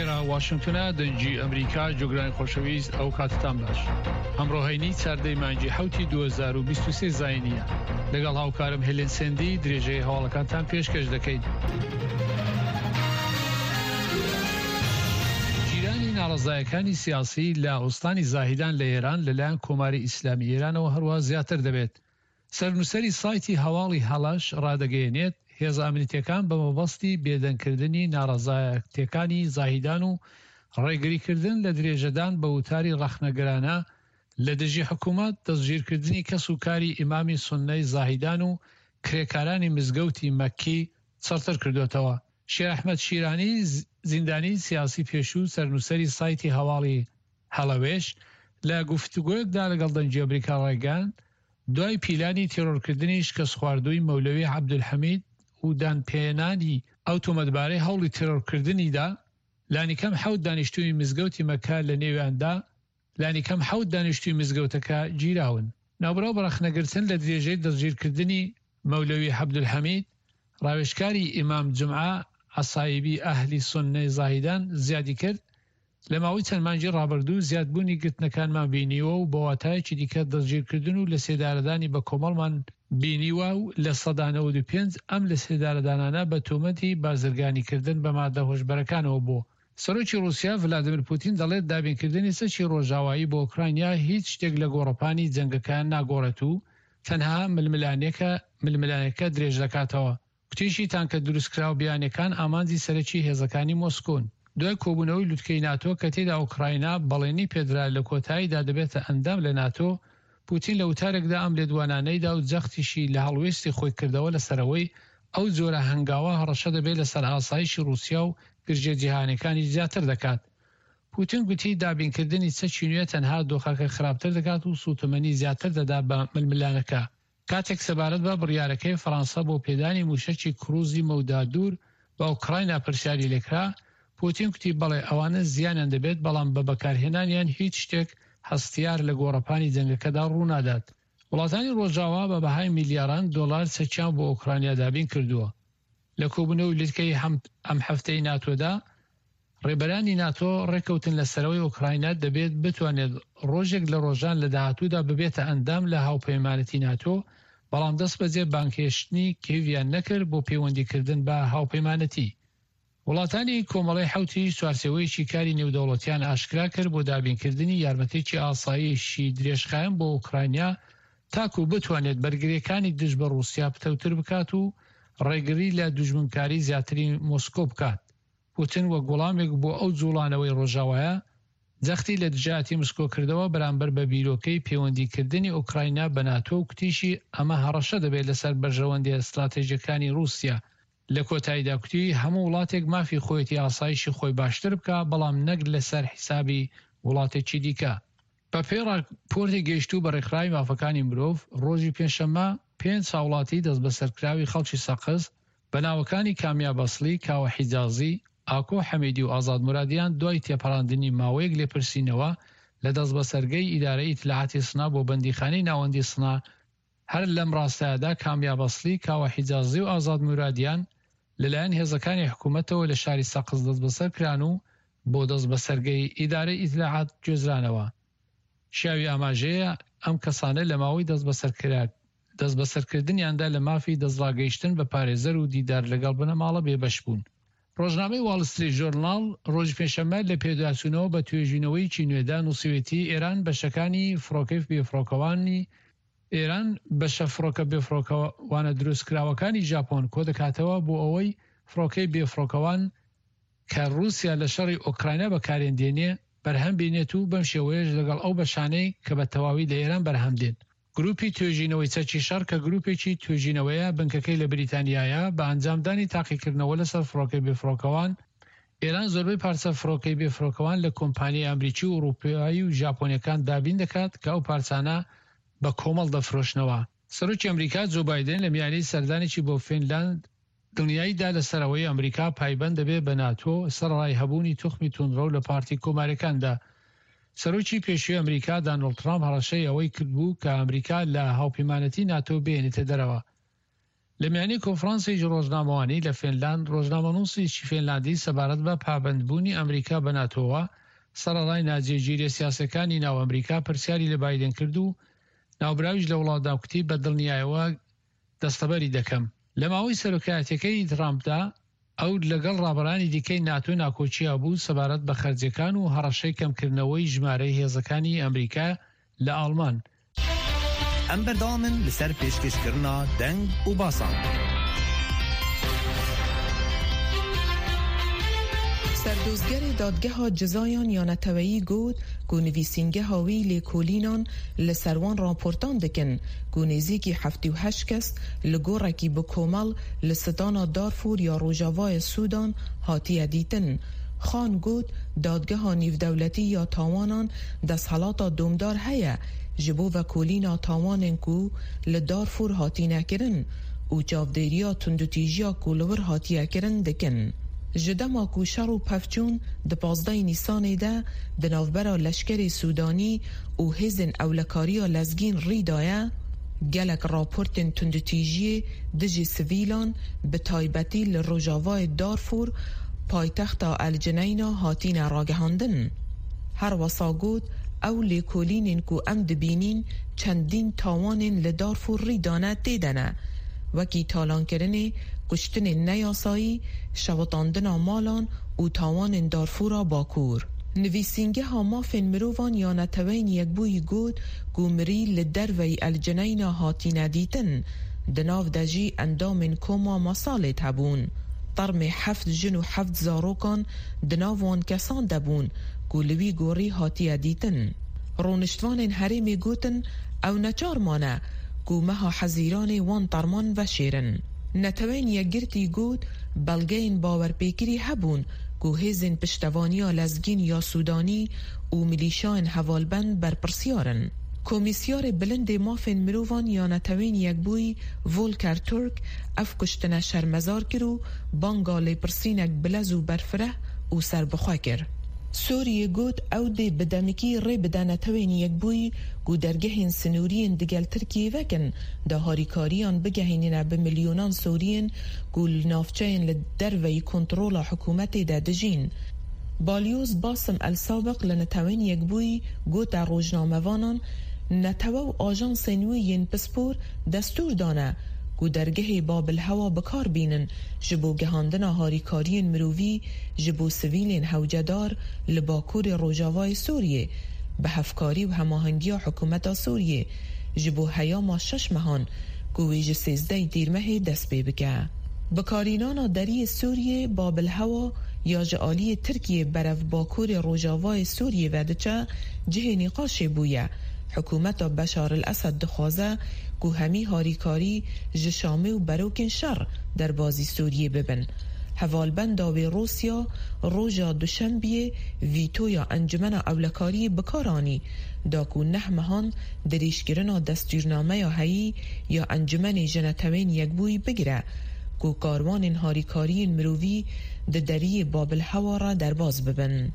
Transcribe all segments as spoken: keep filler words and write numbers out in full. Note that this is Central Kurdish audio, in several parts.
لێرە واشنگتنە دەنجی ئەمریکا جۆگرانی خۆشەویست ئەو کاتتان باش. ئەمڕۆ هەینی چاردەی مانگی حوتی دوو هەزار و بیست و سێ زاینیە لەگەڵ هاوکارم هێلێن سێندی درێژەی هەواڵەکانتان پێشکەش دەکەین. جیرانی ناڕەزایەکانی سیاسی لە ئوستانی زاهیدان لە ئێران لەلایەن کۆماری ئیسلامی ئێرانەوە هەروە زیاتر دەبێت. سەرنووسەری سایتی هەواڵی هەڵەش ڕادەگەیەنێت هێز ئامنیتیەکان بە مەبەستی بێدەنگکردنی ناڕەزایەتیەکانی زاهیدان و ڕێگریکردن لە درێژەدان بە وتاری ڕەخنەگەرانە لە دژی حکوومەت دەستگیرکردنی کەس و کاری ئیمامی سوننەی زاهیدان و کرێکارانی مزگەوتی مەککی چەرتر کردوێتەوە. شێر ئەحمەد شیرانی زیندانی سیاسی پێشوو سەرنووسەری سایتی هەواڵی هەڵەوێش لە گفتوگۆیەکدا لەگەڵ دەنجی ئەمریکا ڕایگەاند دوای پیلانی تێرۆرکردنی شکست خواردووی مەولەوی عەبدولحەمید و دانپێنانی ئەو تۆمەتبارەی هەوڵی تێرۆرکردنیدا لانیکەم حەوت دانیشتووی مزگەوتی مەککە لە نێویاندا لانیکەم حەوت دانیشتووی مزگەوتەکە گیراون. ناوبراو بەڕەخنەگرتن لە درێژەی دەستگیرکردنی مەولەوی عەبدولحەمید ڕاوێژکاری ئیمام جومعە عەسایبی ئەهلی سوننەی زاهیدان زیادی کرد. لە ماوەی چەند مانگی ڕابردوو زیادبوونی گرتنەکانمان بینیوە و بە واتایەکی دیکە دەستگیرکردن و لە سێدارەدانی بە کۆمەڵمان بینیوە و لە سەدا نەوەد و پێنج ئەم لە سێدارەدانانە بە تۆمەتی بازرگانیکردن بە مادە هۆشبەرەکانەوە بوو. سەرۆکی رووسیا ڤلادیمیر پوتین دەڵێت دابینکردنی سەرچی ڕۆژاوایی بۆ ئوکراینیا هیچ شتێک لە گۆڕەپانی جەنگەکان ناگۆڕێت و تەنها ململانێکە ململانەکە درێژ دەکاتەوە. کوتیشی تانکە دروستکراو بیانەکان ئامانجی سەرەکی هێزەکانی مۆسکۆن. دوای کۆبوونەوەی لوتکەی ناتۆ کە تێدا ئوکراینە بەڵێنی پێدرا لە کۆتاییدا دەبێتە ئەندام لە ناتۆ، پوتین لە وتارێکدا ئەم لێدوانانەیدا و جەختیشی لە هەڵوێستی خۆی کردەوە لەسەرەوەی ئەو جۆرە هەنگاوە هەڕەشە دەبێت لەسەر ئاسایشی رووسیا و گرژێ جیهانیەکانی زیاتر دەکات. پوتین گوتی دابینکردنی چەکی نوێ تەنها دۆخەکە خراپتر دەکات و سوتەمەنی زیاتر دەدا بە ململانەکە. کاتێک سەبارەت بە بڕیارەکەی فەڕەنسا بۆ پێدانی موشەکی کروزی مەودا دوور بە ئوکراینە پرسیاری لێکرا، پوتین کوتی بەڵێ ئەوانە زیانیان دەبێت بەڵام بە بەکارهێنانیان هیچ شتێک هەستیار لە گۆڕەپانی جەنگەکەدا ڕوونادات. وڵاتانی ڕۆژاوا بە بەهای میلیاران دۆلار چەکیان بۆ ئوکراینیا دابین کردووە. لە کۆبوونەوەی لوتکەی ئەم هەفتەی ناتۆدا ڕێبەرانی ناتۆ ڕێکەوتن لەسەرەوەی ئوکراینە دەبێت بتوانێت ڕۆژێک لە ڕۆژان لە داهاتوودا ببێتە ئەندام لە هاوپەیمانەتی ناتۆ، بەڵام دەست بەجێ بانکێشتنی کێویان نەکرد بۆ پەیوەندیکردن بە هاوپەیمانەتی. وڵاتانی کۆمەڵی حوتی سوارسەوەیەکی کاری نێودەوڵەتیان ئاشکرا کرد بۆ دابینکردنی یارمەتێکی ئاسایشی درێژخایەن بۆ ئوکراینیا تاکو بتوانێت بەرگریەکانی دژ بە رووسیا پتەوتر بکات و ڕێگری لە دوژمنکاری زیاتری مۆسکۆ بکات. پوتین وە گوڵامێک بۆ ئەو جوڵانەوەی ڕۆژاوایە جەختی لە دژاتی مسکۆ کردەوە بەرامبەر بە بیرۆکەی پەیوەندیکردنی ئوکراینیا بە ناتۆ و کوتیشی ئەمە هەڕەشە دەبێت لەسەر بەرژەوەندی استراتێژیەکانی رووسیا. لە کۆتاییدا کوتی هەموو وڵاتێک مافی خۆیەتی ئاسایشی خۆی باشتر بکە، بەڵام نەک لەسەر حیسابی وڵاتێکی دیکە. بە پێی ڕاپۆرتی گەیشتوو بە ڕێکخراوی مافەکانی مرۆڤ ڕۆژی پێنجشەممە پێنج هاوڵاتی دەست بە سەرکراوی خەڵکی سەقز بە ناوەکانی کامیاب ئەسلی، کاوە حیجازی، ئاکۆ حەمیدی و ئازاد مورادیان دوای تێپەڕاندنی ماوەیەک لێپرسینەوە لە دەست بە سەرگەی ئیدارەی ئیتلاعاتی سنا بۆ بەندیخانەی ناوەندی سنا. هەر لەم ڕاستایەدا کامیاب ئەسلی، کاوە حیجازی و ئازاد مورادیان لەلایەن هێزەکانی حکوومەتەوە لە شاری سەقز دەست بەسەر کران و بۆ دەست بە سەرگەی ئیدارەی ئیتلاعات گوێزرانەوە. شیاوی ئاماژەیە ئەم کەسانە لە ماوەی دەست بەسەرکرد دەست بەسەرکردنیاندا لە مافی دەستڕاگەیشتن بە پارێزەر و دیدار لەگەڵ بنەماڵە بێبەش بوون. ڕۆژنامەی واڵ ستریت ژۆرناڵ ڕۆژی پێنجشەممە لە پێداچوونەوە بە توێژینەوەی نوێدا نووسیوێتی ئێران بەشەکانی فڕۆکەی بێفڕۆکەوانی ئێران بەشە فڕۆکە بێفڕۆکەوانە دروستکراوەکانی ژاپۆن کۆ دەکاتەوە بۆ ئەوەی فڕۆکەی بێفڕۆکەوان کە رووسیا لە شەڕی ئۆکراینە بەکارێندێنێ بەرهەم بینێت و بەم شێوەیەش لەگەڵ ئەو بەشانەی کە بە تەواوی لە ئێران بەرهەمدێن. گروپی توێژینەوەی چەکی شەڕ کە گروپێکی توێژینەوەیە بنکەکەی لە بریتانیایە بە ئەنجامدانی تاقیکردنەوە لەسەر فڕۆکەی بێفڕۆکەوان ئێران زۆربەی پارچە فڕۆکەی بێفڕۆکەوان لە کۆمپانیای ئەمریکی و ئوروپایی و ژاپۆنیەکان دابین دەکات کە ئەو پارچانە بە کۆمەڵ دەفرۆشنەوە. سەرۆکی ئەمریکا جو بایدن لە میانەی سەردانێکی بۆ فینلاند دڵنیاییدا لەسەرەوەی ئەمریکا پایبەند دەبێت بە ناتۆ سەرڕای هەبوونی توخمی توندڕە و لە پارتی کۆماریەکاندا. سەرۆکی پێشووی ئەمریکا دانەڵد ترامپ هەڕەشەی ئەوەی کردبوو کە ئەمریکا لە هاوپەیمانەتی ناتۆ بێنێتە دەرەوە. لەمیانی کۆنفرانسی ڕۆژنامەوانی لە فینلاند ڕۆژنامەنووسێکی فینلاندی سەبارەت بە پابەندبوونی ئەمریکا بە ناتۆوە سەرەڕای ناجێگیری سیاسەکانی ناو ئەمریکا پرسیاری لە بایدن کرد و ناوبراویش لە وڵاتدا کوتی بە دڵنیایەوە دەستەبەری دەکەم. لە ماوەی سەرۆکایەتەکەی ترامپدا ئەو لەگەڵ ڕابەرانی دیکەی ناتۆ ناکۆچیا بوو سەبارەت بە خەرجەکان و هەڕەشەی کەمکردنەوەی ژمارەی هێزەکانی ئەمریکا لە ئاڵمان. ئەم بەردەوامن لەسەر پێشکەشکردنا دەنگ و باسان. سردوزگر دادگاه جزایان یا نتویی گود گو نویسینگه هاوی لیکولینان لسروان راپورتان دکن گو نزیکی هفتی و هشت کس لگورکی بکومل لستان دارفور یا روژاوای سودان هاتی دیتن. خان گود دادگاه نیو دولتی یا تاوانان دست حالات دومدار هیا جبو و کولینا تاوانن کو لدارفور هاتی نکرن و جاودیریا تندوتیجیا کولور هاتی کرن دکن. جدما کو شر و پفچون د پازده نیسان ده د نوبرا لشکر سودانی او هزن اولکاری لزگین ری دایه گلک راپورتن تندتیجی دجی سویلان به تایبتی لروجاوای دارفور پایتخت الجنینا هاتین راگهاندن. هر وساگود او لیکولینن کو ام دبینین چندین تاوانن لدارفور ری دانه دیدنه وکی تالان کرنه کشتن نیاسایی شوطاندن مالان و تاوان دارفورا باکور. نویسینگه ها مافن مروان یا نتوین یک بوی گود گومری لدروی الجنین هاتی ندیتن دناو دجی اندامن کوما مساله تبون. طرم هفت جن و هفت زاروکان دناوان کسان دبون گولوی گوری هاتی دیتن. رونشتوان هرمی گوتن او نچار مانه گومها حزیران وان طرمان و شیرن. نتوین یک گرتی گود بلگین باور پیکری هبون گو هزین پشتوانیا لزگین یا سودانی و ملیشان حوالبند بر پرسیارن. کمیسیار بلند مافن مروان یا نتوین یک بوی ولکر ترک اف کشتن شرمزار کرو بانگال پرسینک بلزو برفره و سر بخوا کر. سوریه گود او ده بدمکی ری بدانتوین یک بوی گو درگهین سنورین دگل ترکیه وکن ده هاریکاریان بگهینین به میلیونان سورین گو نافچین لدروی کنترول حکومت ده دجین. بالیوز باسم السابق لنتوین یک بوی گو در روزنامه‌وانان نتوو آژانس نویین پسپور دستور دانه گو درگه بابل هوا بکار بینن جبو گهاندن هاریکارین مرووی جبو سویلین هوجدار لباکور روجاوای سوریه به هفکاری و هماهنگی حکومت سوریه جبو هیاما شش مهان گو ویج سیزده دیرمه دست بی بگه. بکارینانا دری سوریه بابل هوا یا جعالی ترکیه برف باکور روجاوای سوریه ودچه جه نقاش بویه حکومت بشار الاسد دخوازه گو همی هاریکاری جشامه و بروکن شر در بازی سوریه ببن. حوالبند آوی روسیا روژا دوشنبیه ویتو یا انجمن اولکاری بکارانی داکو نه مهان دریشگرنا دستورنامه یا هایی یا انجمن جنتوین یک بوی بگیره گو کاروان هاریکاری مرووی د دری بابل هوا را در باز ببن.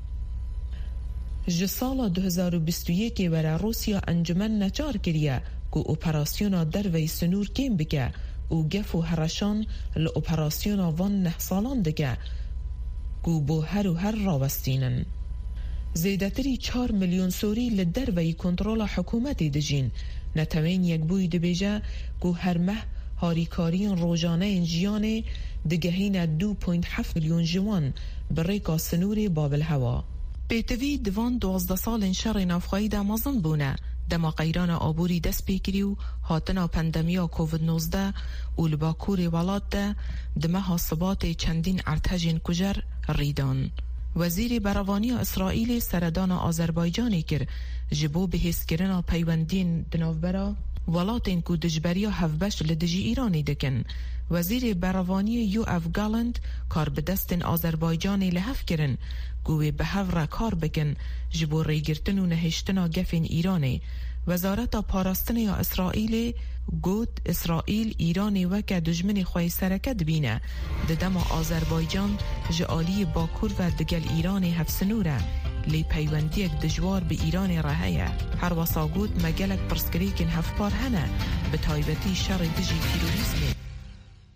جسال دو هزار و بیست و یک ورا روسیا انجمن نچار کریه گو اپراسیونا در وی سنور کم بگه او گف و هرشان لأپراسیونا وان نه سالان دگه گو بو هر و هر راوستینن. زیدتری چار میلیون سوری لدر وی کنترول حکومت دجین نتوین یک بوی دبیجه گو هر مه هاریکاریان روزانه انجیان دگهین دو پوینت هفت میلیون جوان بریکا سنور بابل هوا. بیتوی دوان دوازده سال شر نافخایی دمازن بونه دما قیران آبوری دست پیکری و هاتنا پندمیا کووید نوزده و لباکور ولاد ده دمه حاصبات چندین ارتجین کجر ریدان. وزیر بروانی اسرائیل سردان آذربایجانی کر جبو به حس کرنا پیوندین دنوبرا ولاتین کو دجبریا هفبش لدجی ایرانی دکن. وزیر بروانی یو اف گالند کار به دستن آذربایجانی لحف کرن گوی به هفره کار بکن جبو ریگرتن و نهشتنا گفین ایرانی. وزارت پاراستن یا اسرائیل گود اسرائیل ایرانی وکه دجمن خواه سرکت بینه ددم آذربایجان جعالی باکور و دگل ایرانی هفسنوره لی پیوندی یک دجوار به ایران رهیه. هر وساگود مگلک پرسکریکن هفپار هنه به تایبتی شر دجی تیروریسمی.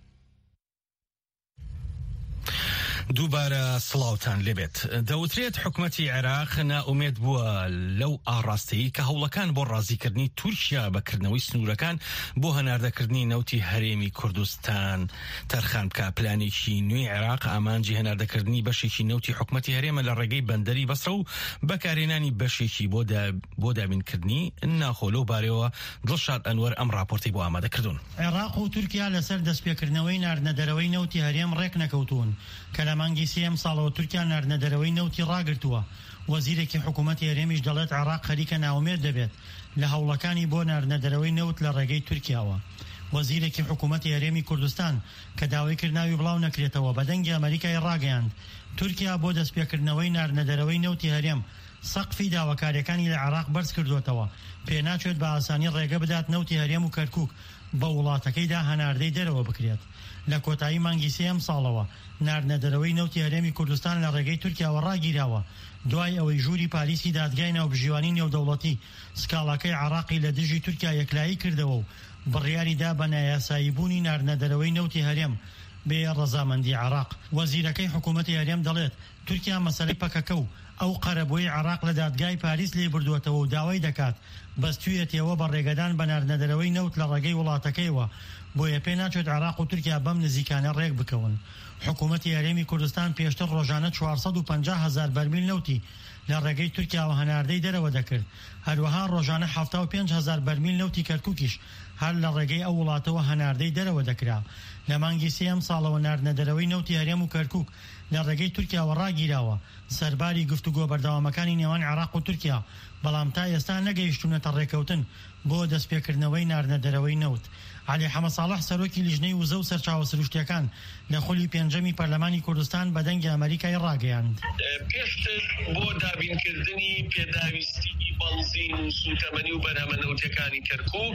دووبارە سڵاوتان لێبێت. دەوترێت حکومەتی عێراق نائومێد بووە لەو ئاڕاستەیی کە هەوڵەکان بۆ ڕازیکردنی تورکیا بەکردنەوەی سنوورەکان بۆ هەناردەکردنی نەوتی هەرێمی کوردستان تەرخان بکە. پلانێکی نوێی عێراق ئامانجی هەناردەکردنی بەشێکی نەوتی حکومەتی هەرێمە لە ڕێگەی بەندەری بەسڕە و بەکارهێنانی بەشێکی بۆ دابینکردنی ناخۆ. لەو بارەوە دڵشاد ئەنوەر ئەم راپۆرتی بۆ ئامادەکردوون. عێراق و تورکیا لەسەر دەستپێکردنەوەی ناردنەدەرەوەی نەوتی هەرێم ڕێک نەکەوتون کە لە مانگی سێم ساڵەوە تورکیا ناردنەدەرەوەی نەوتی ڕاگرتووە. وەزیرێکی حکوومەتی هەرێمیش دەڵێت عێراق خەریکە ناومێر دەبێت لە هەوڵەکانی بۆ ناردنەدەرەوەی نەوت لە ڕێگەی تورکیاوە. وەزیرێکی حکوومەتی هەرێمی کوردستان کە داوای کردناوی بڵاو نەکرێتەوە بە دەنگی ئەمریکای ڕاگەیاند تورکیا بۆ دەستپێکردنەوەی ناردنەدەرەوەی نەوتی هەرێم سەقفی داواکاریەکانی لە عێراق بەرز کردوێتەوە. پێناچێت بە ئاسانی ڕێگە بدات نەوتی هەرێم و کەرکووک بە وڵاتەکەیدا هەناردەی دەرەوە بکرێت. لە کۆتایی مانگی سێم ساڵەوە ناردنەدەرەوەی نەوتی هەرێمی کوردستان لە ڕێگەی تورکیاوە ڕاگیراوە دوای ئەوەی ژووری پاریسی دادگای ناوبژیوانی نێودەوڵەتی سکاڵاکەی عێراقی لە دژی تورکیا یەکلایی کردەوە و بڕیاریدا بە نایاساییبوونی ناردنەدەرەوەی نەوتی هەرێم بێ ڕەزامەندی عێراق. وەزیرەکەی حکوومەتی هەرێم دەڵێت تورکیا مەسەلەی پەکەکە و ئەو قەرەبووی عێراق لە دادگای پاریس لێ بردووەتەوە و داوای دەکات بەستوێتەوە بە ڕێگەدان بە ناردنەدەرەوەی نەوت لە ڕێگەی وڵاتەکەیەوە بۆیە پێ ناچێت عێراق و تورکیا بەم نزیکانە ڕێک بکەون. حکوومەتی هەرێمی کوردستان پێشتر ڕۆژانە چوارسەد و پەنجا هەزار بەرمیل نەوتی لە ڕێگەی تورکیاوە هەناردەی دەرەوە دەکرد. هەروەها ڕۆژانە هەفتە و پێنج هەزار بەرمیل نەوتی کەرکووکیش هەر لە ڕێگەی ئەو وڵاتەوە هەناردەی دەرەوە دەکرا. لە مانگی سێم ساڵەوە ناردنەدەرەوەی نەوتی هەرێم و کەرکووک لە ڕێگەی تورکیاوە ڕاگیراوە سەرباری گفتوگۆ بەردەوامەکانی نێوان عێراق و تورکیا، بەڵام تا ئێستا نەگەیشتونەتە ڕێکەوتن بۆ دەستپێکردنەوەی ناردنەدەرەوەی نەوت. علی حەمەد ساڵح سەرۆکی لیژنەی وزە و سەرچاوە سروشتیەکان لە خولی پێنجەمی پەرلەمانی کوردستان بە دەنگی ئەمریکای ڕاگەیاند. پێشتر بۆ دابینکردنی پێداویستی بەنزین و سوتەمەنی و بەرهەمە نەوتەکانی کەرکووک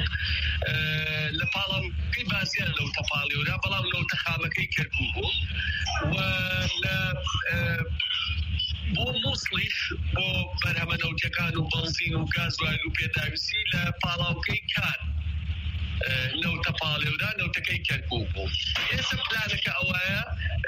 لە پاڵەمکەی بازیان لەو تەپاڵیورا بەڵام لەو تەخامەکەی کەرکووک بوو و لە بۆ مووسڵیش بۆ بەرهەمە نەوتەکان و بەنزین و گازوایل و پێداویستی لە پاڵاوکەی کار نەوتە پاڵێورا نەوتەکەی کەرکووک بوو. ئێستا پلانەکە ئەوەیە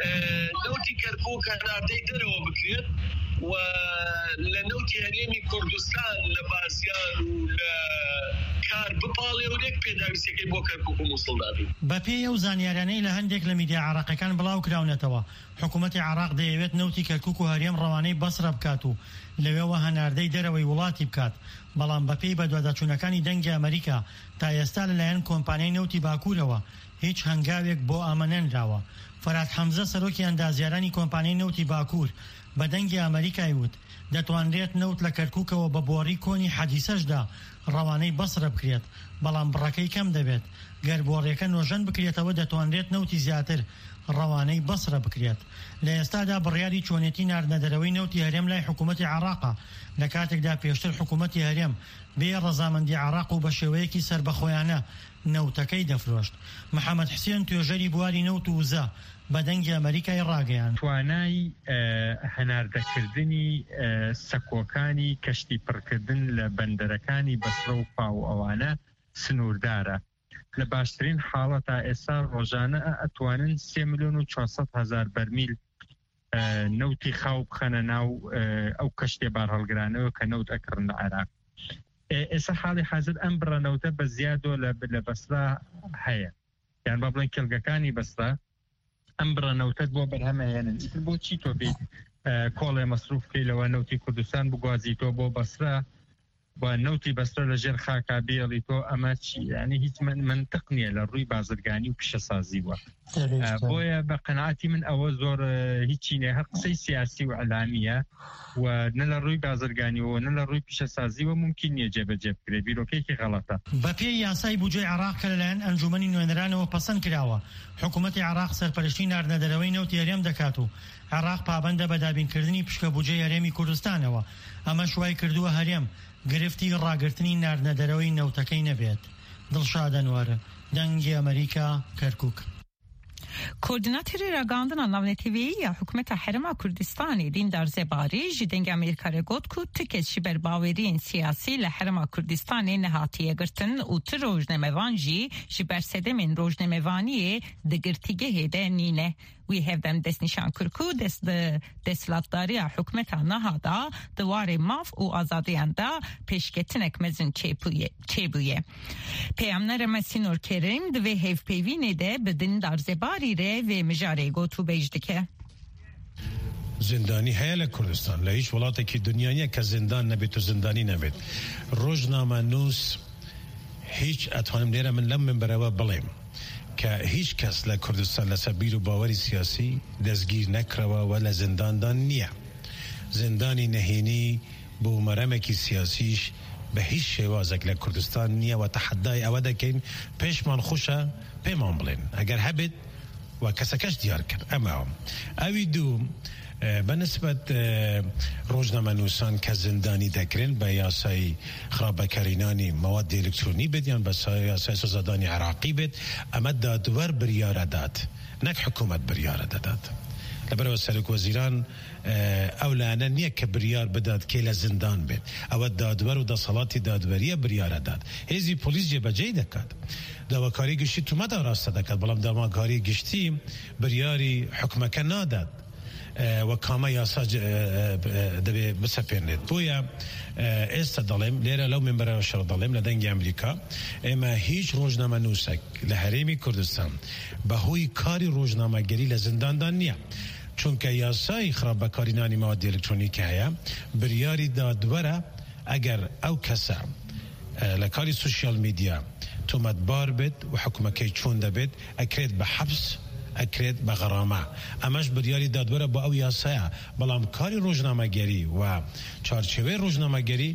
نەوتی کەرکووک هەناردەی دەرەوە بکرێت و لە نەوتی هەرێمی کوردستان لە بازیان و لە کار بپاڵێ و لێک پێداویستەکەی بۆ کەرکووک و مووسڵ دابین. بە پێی ئەو زانیاریانەی لە هەندێک لە میدیا عێراقیەکان بڵاو کراونەتەوە حکوومەتی عێراق دەیەوێت نەوتی کەرکووک و هەرێم ڕەوانەی بەسرە بکات و لەوێەوە هەناردەی دەرەوەی وڵاتی بکات، بەڵام بەپێی بەدواداچوونەکانی دەنگی ئەمریکا تا ئێستا لەلایەن کۆمپانیای نەوتی باکوورەوە هیچ هەنگاوێک بۆ ئامانەنراوە. فەرات حەمزە سەرۆکی ئەندازیارانی کۆمپانیای نەوتی باکوور بە دەنگی ئەمریکای وت دەتوانرێت نەوت لە کەرکووکەوە بە بۆڕی کۆنی حەدیسەشدا ڕەوانەی بەسرە بکرێت، بەڵام بڕەکەی کەم دەبێت. گەر بۆڕیەکە نۆژەن بکرێتەوە دەتوانرێت نەوتی زیاتر ڕەوانەی بەسرە بکرێت. لە ئێستادا بڕیاری چۆنێتی ناردنەدەرەوەی نەوتی هەرێم لای حکوومەتی عێراقا لە کاتێکدا پێشتر حکوومەتی هەرێم بێ ڕەزامەندی عێراق و بە شێوەیەکی سربەخۆیانە نەوتەکەی دەفرۆشت. محەممەد حسێن توێژەری بواری نەوت و وزە بە دەنگی ئەمریکای ڕاگەیان. توانای هەناردەکردنی سەکۆکانی کەشتی پڕکردن لە بەندەرەکانی بەسرە و پاو ئەوانە سنووردارە. لە باشترین حاڵەتا ئێستا ڕۆژانە ئەتوانن سێ ملیۆن و چوارسەد هەزار بەرمیل نەوتی خاو بخەنە ناو ئەو کەشتێ بار هەڵگرانەوە کە نەوت ئەکردن لە عێراق. ئێستا حاڵی حاضر ئەم بڕەنەوتە بە زیادۆ لە بەسرا هەیە، یان با بڵێن کێلگەکانی بەسرا ئەم بڕەنەوتەت بۆ بەرهەمەهێنن. ئیتر بۆچی تۆ بێت کۆڵێ مەسروفکەی لەوە نەوتی کوردستان بگوازیتۆ بۆ بەسرا و نەوتی بەسرە لە ژێر خاکا بێڵی تۆ ئەمە چی؟ یعنی هیچ منطق نییە لە ڕووی بازرگانی و پیشەسازیوە. بۆیە بە قەناعەتی من ئەوە زۆر هیچی نێ، هەر قسەی سیاسی و ئەلامیە و نە لە ڕووی بازرگانیەوە نە لە ڕووی پیشەسازیوە ممکن نییە جێبەجێ بکرێت. بیرۆکەیەکی غەڵەتە. بە پێی یاسای بودجەی عێراق کە لەلایەن ئەنجومەنی نوێنەرانەوە پەسەند کراوە حکوومەتی عێراق سەرپەرشتی ناردنەدەرەوەی نەوتی هەرێم دەکات و عێراق پابەندە بە دابینکردنی پشکە بودجەی هەرێمی کوردستانەوە. ئەمە شوای کردووە هەرێم گرفتی ڕاگررتنی ناردنەدەرەوەی نەوتەکەی نەبێت. دڵشاد ئەنوەر، دەنگی ئەمریکا، کەرکووک. کوردیناتوری راگاندن ناونتیوی یا حکومت حرم کردستانی دیندار زباری جدنگ امریکا رگوت کو تکش بر باورین سیاسی لحرم کردستانی نهاتیه گرتن و تر روزنموانجی جبر سدمین روزنموانی دگرتیگه هده نینه. وی هفدم دست نشان کرکو دست دستلاتداری حکومت نهادا دوار ماف و آزادیاندا پیشکتنک مزن چیبویه. پیامنر مسینور کریم دوی هف پیوینه ده بدن در زباری ره و مجاره گوتو بیجده که زندانی هیل کردستان لهیش ولاته که دنیایی که زندان نبید و زندانی نبید روزنامه نوس هیچ اتوانم نیره من لم من برای بلیم که هیچ کس لکردستان لسبیر و باوری سیاسی دزگیر نکروا ولا زندان دان نیه زندانی نهینی بو مرمکی سیاسیش به هیچ شوازک لکردستان نیه و تحدای اوده که پیشمان خوشه پیمان بلین اگر هبید و کسکش دیار کرد اما هم اوی دو بالنسبة روزنامه نوسان که زندانی دکرین به یاسای خرابکارینانی مواد الکترونی بدیان به یاسای سزادانی عراقی بد اما دادور بریار داد نک حکومت بریار داد لبرای سرک وزیران اولانا نیه که بریار بداد که لزندان بد او دادور و دا صلاتی دادوریه بریار داد هزی پولیس جبه جای دکد دواکاری گشتی تو مدار راسته دکد بلام دواکاری گشتی بریاری حکمک نادد و کاما یاساج دبی بسپرنید بویا استدلم لیره لو من برای شر دلم لدنگ امریکا اما هیچ روزنامه نوسک لحرمی کردستان به هوی کاری روزنامه گری لزندان دان نیا چون که یاسای خرابکارینانی مواد الکترونیکی هیا بریاری دادوره اگر او کسا لکاری سوشیال میدیا تومت بار بد و حکومکی چون دبید اکرید به حبس اکرید به غرامه امش بریاری دادوره با او یاسایه بلام کاری روزنامه گری و چارچوه روزنامه گری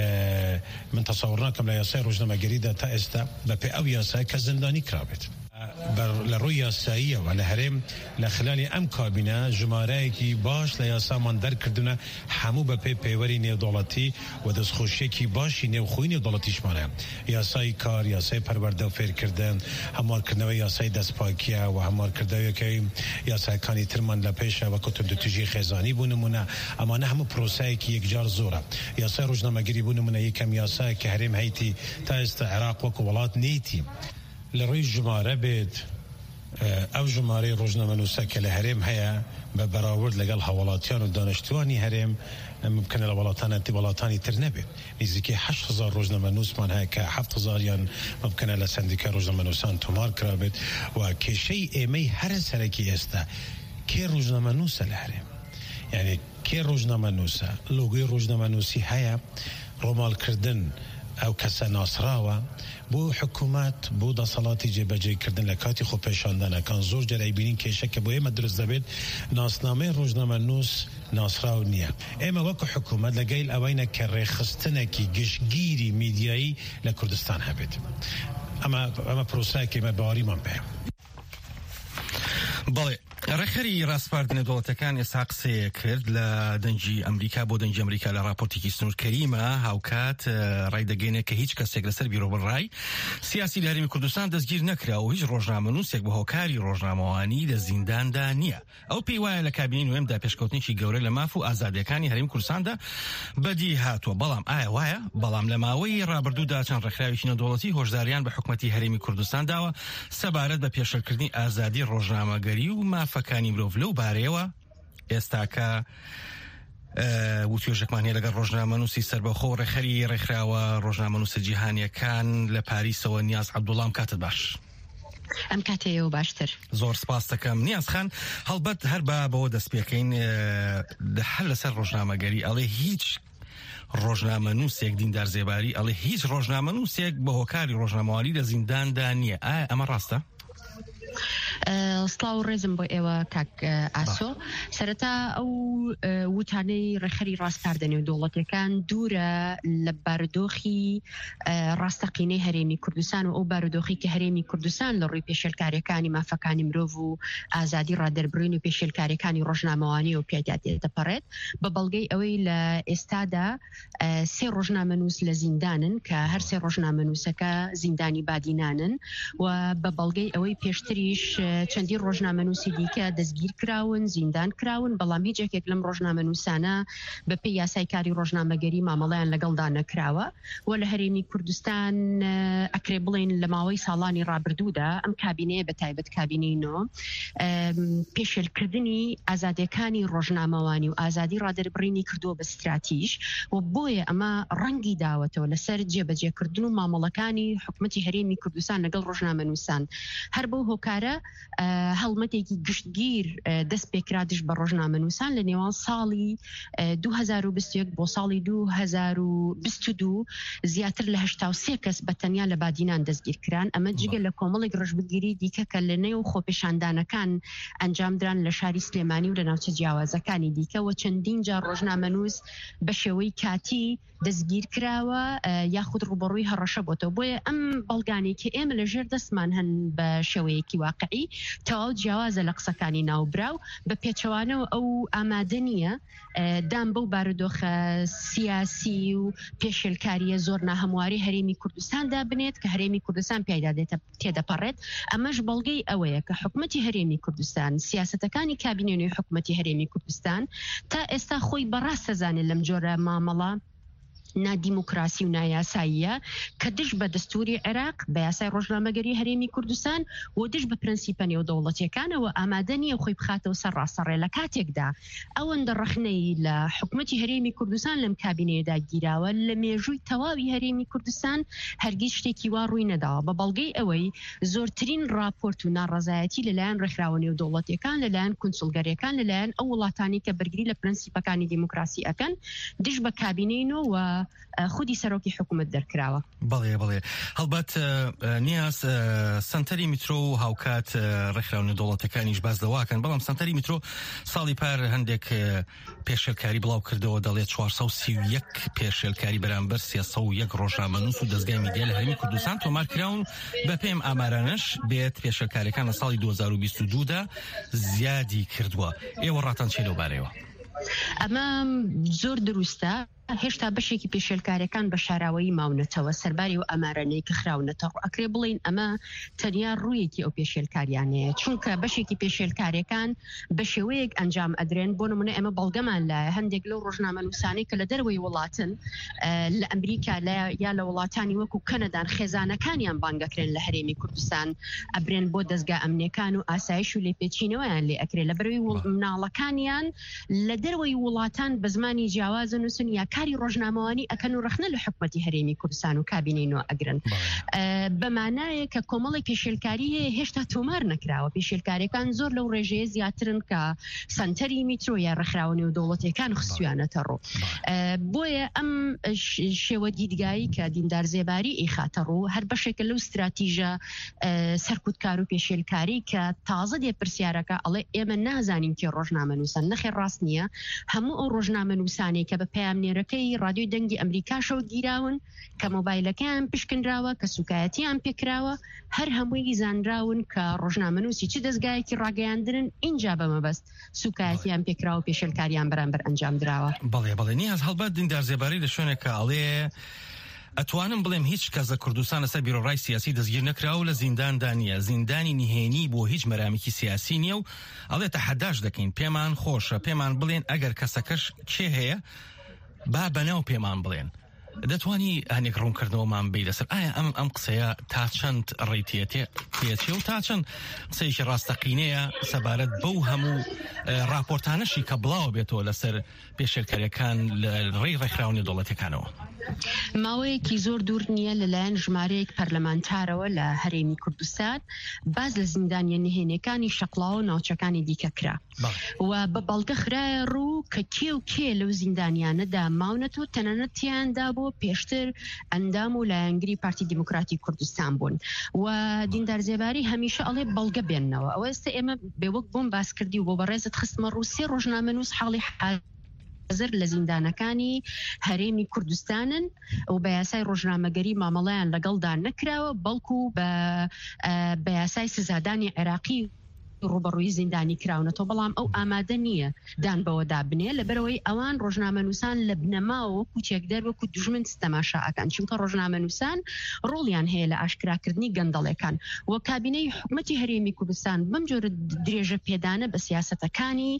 من تصور نکم لیاسای روزنامه گری دا تا استا و پی او یاسایه که زندانی کرابید بر لروی یاساییه و لحرم لخلال ام کابینه جماره کی باش لیاسا من در کردونه همو به پی پیوری نیو دولتی و دست خوشی کی باشی نیو خوی نیو دولتیش مانه یاسای کار یاسای پرورده و فیر کردن هموار کردنوی یاسای دست پاکیه و هموار کردنوی که یاسای کانی ترمان لپیشه و کتب دو تجی خیزانی بونمونه اما نه همو پروسه کی یک جار زوره یاسای روزنامه گری بونمونه یکم یاسای که حرم هیتی تا است عراق و کولات نیتی لروی جماره بید او جماره روزنامه نوسا که لحرم هیا به براورد لگل حوالاتیان و دانشتوانی حرم ممکنه لولاتان انتبالاتانی تر نبید نزدیکی هشت هزار روزنامه نوس من هیا که هفت هزار یان ممکنه لسندیکه روزنامه نوسان تومار کرا بید و که شی ایمی هر سرکی استه که روزنامه نوسا لحرم یعنی که روزنامه نوسا لوگوی روزنامه نوسی هیا رومال کردن او کسا ناصراوه بو حکومت بو دا صلاتی جبجه کردن لکاتی خوب پیشاندن کان زور جرعی بینین که شک بو ایم درست دبید ناسنامه روزنامه نوس ناصراو نیا اما وکو حکومت لگیل اوینه که ریخستنکی گشگیری میدیایی لکردستان هبید اما اما پروسه که ما باری من بهم بله ڕێخەری ڕاستپاردنە دەوڵەتەکان ئێستا قسەیە کرد لە دەنجی ئەمریکا بۆ دەنجی ئەمریکا لە راپۆرتێکی سنوور کەریمە هاوکات ڕایدەگەێنێت کە هیچ کەسێک لەسەر بیرۆبڕای سیاسی لە هەرێمی کوردستان دەستگیر نەکرا و هیچ ڕۆژنامەنووسێک بە هۆکاری ڕۆژنامەوانی لە زینداندا نییە ئەو پێی وایە لە کابینەی نوێمدا پێشکەوتنێکی گەورە لە ماف و ئازادیەکانی هەرێمی کوردستاندا بەدی هاتووە بەڵام ئایا وایە بەڵام لە ماوەی ڕابردوودا چەند ڕێکخراوێکی نێودەوڵەتی هۆشداریان بە حکومەتی هەرێمی کوردستان داوە سەبارەت بە پێشەلکردنی ئازادی ڕۆژنامەگەری و مافەکانی مرۆڤ لەو بارەیەوە ئێستاکە وتوێژێکمان هەیە لەگەڵ ڕۆژنامەنووسی سەربەخۆ ڕێخەری ڕێکخراوە ڕۆژنامەنووسە جیهانیەکان لە پاریسەوە نیاز عەبدوڵڵام کاتت باش ئەم کاتەیەوە باشتر زۆر سپاس دەکەم نیاز خان هەڵبەت هەر با بەوە دەست پێکەین هەر لەسەر ڕۆژنامەگەری ئەڵێ هیچ ڕۆژنامەنووسێک دیندار زێباری ئەڵێ هیچ ڕۆژنامەنووسێک بە هۆکاری ڕۆژنامەوانی لە زینداندا نییە ئایا ئەمە ڕاستە؟ سڵاو ڕێزم بۆ ئێوە کاک ئاسۆ سەرەتا ئەو وتانەی ڕێخەری ڕاستپاردنە و دەوڵەتەکان دوورە لە بارودۆخی ڕاستەقینەی هەرێمی کوردستان و ئەو بارودۆخی کە هەرێمی کوردستان لە ڕووی پێشێلکاریەکانی مافەکانی مرۆڤ و ئازادی ڕادەربڕین و پێشێلکاریەکانی ڕۆژنامەوانی و پێدادێت دەپەڕێت بە بەڵگەی ئەوەی لە ئێستادا سێ ڕۆژنامەنووس لە زیندانن کە هەر سێ ڕۆژنامەنووسەکە زیندانی بادینانن و بە بەڵگەی ئەوەی پێشتریش چەندی ڕۆژنامەنووسی دیکە دەستگیر کراون زیندان کراون بەڵام هیچ یەکێک لەم ڕۆژنامەنووسانە بەپێی یاسای کاری ڕۆژنامەگەری مامەڵەیان لەگەڵدا نەکراوە و لە هەرێمی کوردستان ئەکرێ بڵێن لە ماوەی ساڵانی ڕابردوودا ئەم کابینەیە بە تایبەت کابینەینەوە پێشێلکردنی ئازادیەکانی ڕۆژنامەوانی و ئازادی ڕادەربڕینی کردووە بە استراتیژ و بۆیە ئەمە ڕەنگی داوەتەوە لەسەر جێبەجێکردن و مامەڵەکانی حکومەتی هەرێمی کوردستان لەگەڵ ڕۆژنامەنووسان هەر بەو هۆکارە هەڵمەتێکی گشتگیر دەست پێکرا دژ بە ڕۆژنامەنووسان لە نێوان ساڵی دوو هەزار و بیست و یەک بۆ ساڵی دوو هەزار و بیست و دوو زیاتر لە هەشتا و سێ کەس بەتەنیا لە بادینان دەستگیرکران ئەمە جگە لە کۆمەڵێک ڕژبگیری دیکە کە لە نێو خۆپێشاندانەکان ئەنجامدران لە شاری سلێمانی و لە ناوچە جیاوازەکانی دیکە و چەندین جار ڕۆژنامەنووس بە شێوەی کاتی دەستگیر کراوە یاخود ڕوبەڕووی هەڕەشە بۆتەوە بۆیە ئەم بەڵگانی کە ئێمە لە ژێر دەستمان هەن بە شێوەیەکی واقعی تەواو جیاوازە لە قسەکانی ناوبراو بە پێچەوانەوە ئەو ئامادە نییە دام بەو بارودۆخە سیاسی و پێشێلکاریە زۆر ناهەمواری هەرێمی کوردستاندا بنێت کە هەرێمی کوردستان پیادا دێتە تێدەپەڕێت ئەمەش بەڵگەی ئەوەیە کە حکومەتی هەرێمی کوردستان سیاسەتەکانی کابینەی حکومەتی هەرێمی کوردستان تا ئێستا خۆی بەڕاست سەزانێت لەم جۆرە مامەڵە نادیموکراسی و نایاساییە کە دژ بە دەستوری عێراق بە یاسای ڕۆژنامەگەری هەرێمی کوردستان و دژ بە پرەنسیپە نێودەوڵەتیەکانەوە ئامادە نییە خۆی بخاتەوە سەر ڕاستەڕێ لە کاتێکدا ئەوەندە ڕەخنەی لە حکومەتی هەرێمی کوردستان لەم کابینەیەدا گیراوە لە مێژووی تەواوی هەرێمی کوردستان هەرگیز شتێکی وا ڕووی نەداوە بە بەڵگەی ئەوەی زۆرترین راپۆرت و ناڕەزایەتی لەلایەن ڕێکخراوە نێودەوڵەتیەکان لەلایەن کونسڵگەریەکان لەلایەن ئەو وڵاتانی کە بەرگری لە پرەنسیپەکانی دیموکراسی ئەکەن دژ بە کابینەینەوە خودی سەرۆکی حکومت دەرکراوە. بەڵێ بڵێ هەڵبەت نیاز سنتەری میترۆ و هاوکات ڕێکخراوە نێودەوڵەتیەکانیش باز دەواکەن بەڵام سنتەری میترۆ ساڵی پار هەندێک پێشێلکاری بڵاو کردەوە دەڵێت چوارسەد و سی و یەک پێشێلکاری بەرامبەر سێسەد و یەک ڕۆژنامەنووس و دەستگای میدیا لە هەرێمی کوردستان تۆمارکراون بە پێم ئامارانەش بێت پێشێلکاریەکان لە ساڵی دوو هەزار و بیست و دوودا زیادی کردووە. ئێوە ڕاتان چی لەوبارەیەوە؟ ئەمە زۆر دروستە هێشتا بەشێکی پێشێلکاریەکان بە شاراوەیی ماونەتەوە سەرباری و ئەمارانەی کە خراونەتەوە ئەکرێ بڵین ئەمە تەنیا ڕوویەکی ئەو پێشێلکاریانەیە چونکە بەشێکی پێشێلکاریەکان بە شێوەیەک ئەنجام ئەدرێن بۆ نمونە ئێمە بەڵگەمان لە هەندێک لەو ڕۆژنامەنووسانەی کە لە دەروەی وڵاتن لە ئەمریکا یا لە وڵاتانی وەکو کەنەدان خێزانەکانیان بانگەکرێن لە هەرێمی کوردستان ئەبرێن بۆ دەستگا ئەمنیەکان و ئاسایش و لێپێچینەوەیان لێ ئەکرێ لە بەروی مناڵەکانیان لە دەروەی وڵاتان بە زمانی جیاوازە نووسن یا کاری ڕۆژنامەوانی ئەکەن و ڕخنە لە حکومەتی هەرێمی کوردستان و کابینەینەوە ئەگرن بەمانایە کە کۆمەڵی پێشێلکاری هەیە هێشتا تۆمار نەکراوە پێشێلکاریەکان زۆر لەو ڕێژەیە زیاترن کە سنتەری میترۆ یا ڕێکخراوە نێودەوڵەتیەکان خستویانەتە ڕۆ بۆیە ئەم شێوە دیدگایی کە دیندار زێباری ئیخاتە ڕوو هەر بەشێکە لەو استراتیژە سەرکوتکار و پێشێلکاری کە تازە دێ پرسیارەکە ئەڵێ ئێمە نازانین کێ ڕۆژنامەنووسن نەخێر ڕاست نییە هەموو ئەو ڕۆژنامەنووسانێک کە بە پەیامنێرەکەی ڕادیۆی دەنگی ئەمریکاشەوە گیراون کە مۆبایلەکەیان پشکنراوە کە سوکایەتیان پێکراوە هەر هەمووی زانراون کە ڕۆژنامەنووسی چ دەستگایەکی ڕاگەیاندرن اینجا بەمەبەست سوکایەتیان پێکراوە پێشێلکاریان بەرامبەر ئەنجام درراوە. بەڵێ بەڵێ نیاز هەڵبەت دیندار زێباری لە شوێنێکە ئەڵێ ئەتوانم بڵێم هیچ کەس لە کوردستان لەسەر بیرۆڕای سیاسی دەستگیر نەکراوە لە زینداندا نیە زیندانی نهێنی بۆ هیچ مەرامێکی سیاسی نییە و ئەڵێ تەحەداش دەکەین پێمان خۆشە پێمان بڵێن ئەگەر کەسەکەش چێ هەیە با بەناو پێمان بڵێن دەتوانی هەنێک ڕوونکردنەوەمان بی لەسەر ئایا ئەم ئەم قسەیە تا چەند ڕێتیەتێ پێچێ و تا چەند قسەیەکی ڕاستەقینەیە سەبارەت بەو هەموو راپۆرتانەشی کە بڵاو بێتەوە لەسەر پێشێلکاریەکان لە ڕێی ڕێکخراوە نێودەوڵەتیەکانەوە. ماوەیەکی زۆر دوور نییە لەلایەن ژمارەیەک پەرلەمانتارەوە لە هەرێمی کوردستان باز لە زیندانیە نهێنیەکانی شەقڵاو و ناوچەکانی دیکە کرا و بە بەڵگە خرایە ڕوو کە کێ و کێ لەو زیندانیانەدا ماونەتەوە تەنانەت تیاندا بۆ پێشتر ئەندام و لایەنگری پارتی دیموکراتی کوردستان بوون و دیندار زێباری هەمیشە ئەڵێ بەڵگە بێننەوە ئەوە ئێستا ئێمە بێوەک بۆم باس کردی و بۆ بەڕێزت خستمە ڕوو سێ ڕۆژنامەنووس حاڵی حاضر لە زیندانەکانی هەرێمی کوردستانن و بە یاسای ڕۆژنامەگەری مامەڵەیان لەگەڵدا نەکراوە بەڵکو بە یاسای سزادانی عێراقی ڕوبەڕووی زیندانی کراونەتەوە بەڵام ئەو ئامادە نییە دان بەوەدا بنێ لەبەرەوەی ئەوان ڕۆژنامەنووسان لە بنەماوە وەکو تێکدەر وەکو دوژمن تەماشاکان چونکە ڕۆژنامەنووسان ڕۆڵیان هەیە لە ئاشکراکردنی گەندەڵەکان وە کابینەی حکومەتی هەرێمی کوردستان بەم جۆرە درێژە پێدانە بە سیاسەتەکانی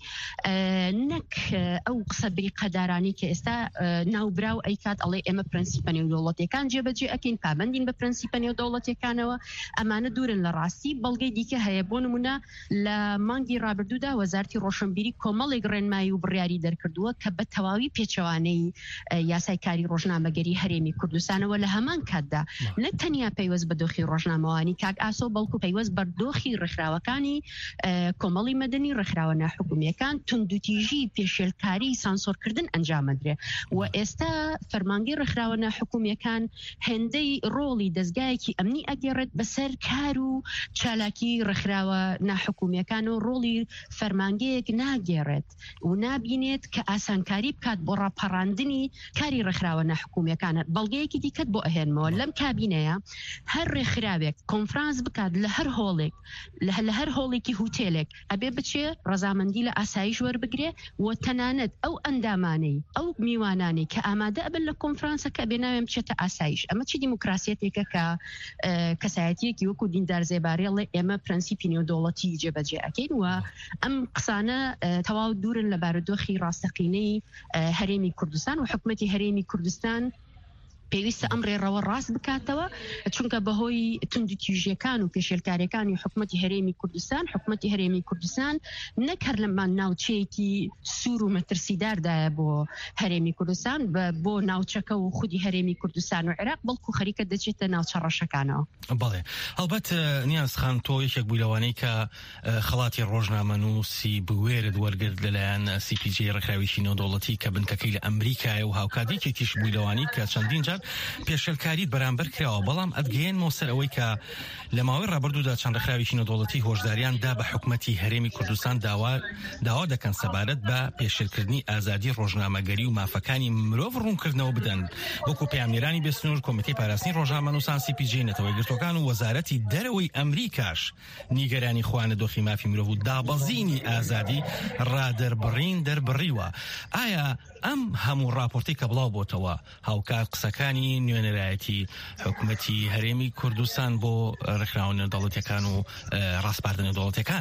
نەک ئەو قسە بریقەدارانی کە ئێستا ناوبراو ئەیکات ئەڵێ ئێمە پرەنسیپە نێودەوڵەتیەکان جێبەجێ ئەکەین پابەندین بە پرەنسیپە نێودەوڵەتیەکانەوە ئەمانە دوورن لە ڕاستی بەڵگەی دیکە هەیە بۆ نمونە لە مانگی ڕابردوودا وەزارەتی ڕۆشنبیری کۆمەڵێک ڕێنمایی و بڕیاری دەرکردووە کە بە تەواوی پێچەوانەی یاسای کاری ڕۆژنامەگەری هەرێمی کوردستانەوە لە هەمان کاتدا نەک تەنیا پەیوەست بە دۆخی ڕۆژنامەوانی کاک ئاسۆ بەڵکو پەیوەست بە دۆخی ڕێکخراوەکانی کۆمەڵی مەدەنی ڕێکخراوە ناحکومیەکان توندوتیژی پێشێلکاری سانسۆرکردن ئەنجامەدرێ و ئێستا فەرمانگەی ڕێکخراوە ناحکومیەکان هێندەی ڕۆڵی دەستگایەکی ئەمنی ئەگەڕێت بەسەر کار و چالاکی ڕێکخراوە ناحکومیەکان و ڕۆڵی فەرمانگەیەک ناگێڕێت و نابینێت کە ئاسانکاری بکات بۆ ڕاپەڕاندنی کاری ڕێکخراوە ناحکومیەکانە بەڵگەیەکی دیکەت بۆ ئەهێنمەوە لەم کابینەیە هەر ڕێکخراوێک کۆنفرانس بکات لە هەر هۆڵێک لە هەر هۆڵێکی هوتێلێک ئەبێ بچێ ڕەزامەندی لە ئاسایش وەربگرێ و تەنانەت ئەو ئەندامانەی ئەو میوانانی کە ئامادە ئەبن لە کۆنفرانسەکە بێناوێم بچێتە ئاسایش ئەمە چی دیموکراسیەتێکە کە کەسایەتیەکی وەکو دیندار زێبارێڵێ ئێمە پرەنسیپی نێودەوڵەتی جێبەجێ ئەکەین و ئەم قسانە تەواو دوورن لە بارودۆخی ڕاستەقینەی هەرێمی کوردستان و حکومەتی هەرێمی کوردستان پێویستە ئەم ڕێڕەوە ڕاست بکاتەوە چونکە بەهۆی توندوتیژیەکان و پێشێلکاریەکانی حکومەتی هەرێمی کوردستان حکومەتی هەرێمی کوردستان نەک هەر لەمان ناوچەیەکی سوور و مەترسیداردایە بۆ هەرێمی کوردستان بۆ ناوچەکە و خودی هەرێمی کوردستان و عێراق بەڵکو خەریکە دەچێتە ناوچە ڕەشەکانەوە. بەڵێ هەڵبەت نیازخان تۆ یەکێک بووی لەوانەی کە خەڵاتی ڕۆژنامەنووسی بوێرت وەرگرت لەلایەن سی پی جی ڕێکخراوێکی نێودەوڵەتی کە بنکەکەی لە ئەمریکایە و هاوکاتێکێکیش بووی لەوانی کە چەندین جار پێشەلکاریت بەرامبەر کراوە بەڵام ئەتگەێنمەوە سەر ئەوەی کە لە ماوەی ڕابردوودا چەند ڕێکخراوێکی نێودەوڵەتی هۆشداریان دا بە حکومەتی هەرێمی کوردستان داوا داوا دەکەن سەبارەت بە پێشێلکردنی ئازادی ڕۆژنامەگەری و مافەکانی مرۆڤ ڕوونکردنەوە بدەن وەکو پەیامنێرانی بێسنوور کۆمیتەی پاراستنی ڕۆژنامەنووسان سی پی جی نەتەوەی گرتوەکان و وەزارەتی دەرەوەی ئەمریکاش نیگەرانی خوانە دۆخی مافی مرۆڤ و دابەزینی ئازادی ڕادەربڕین دەربڕیوە. ئایا ئەم هەموو راپۆرتی کە بڵاو بۆتەوە هاوکات قسەکانی نوێنەرایەتی حکومەتی هەرێمی کوردستان بۆ ڕێکخراوە نێودەوڵەتیەکان و ڕاستپاردە نێودەوڵەتیەکان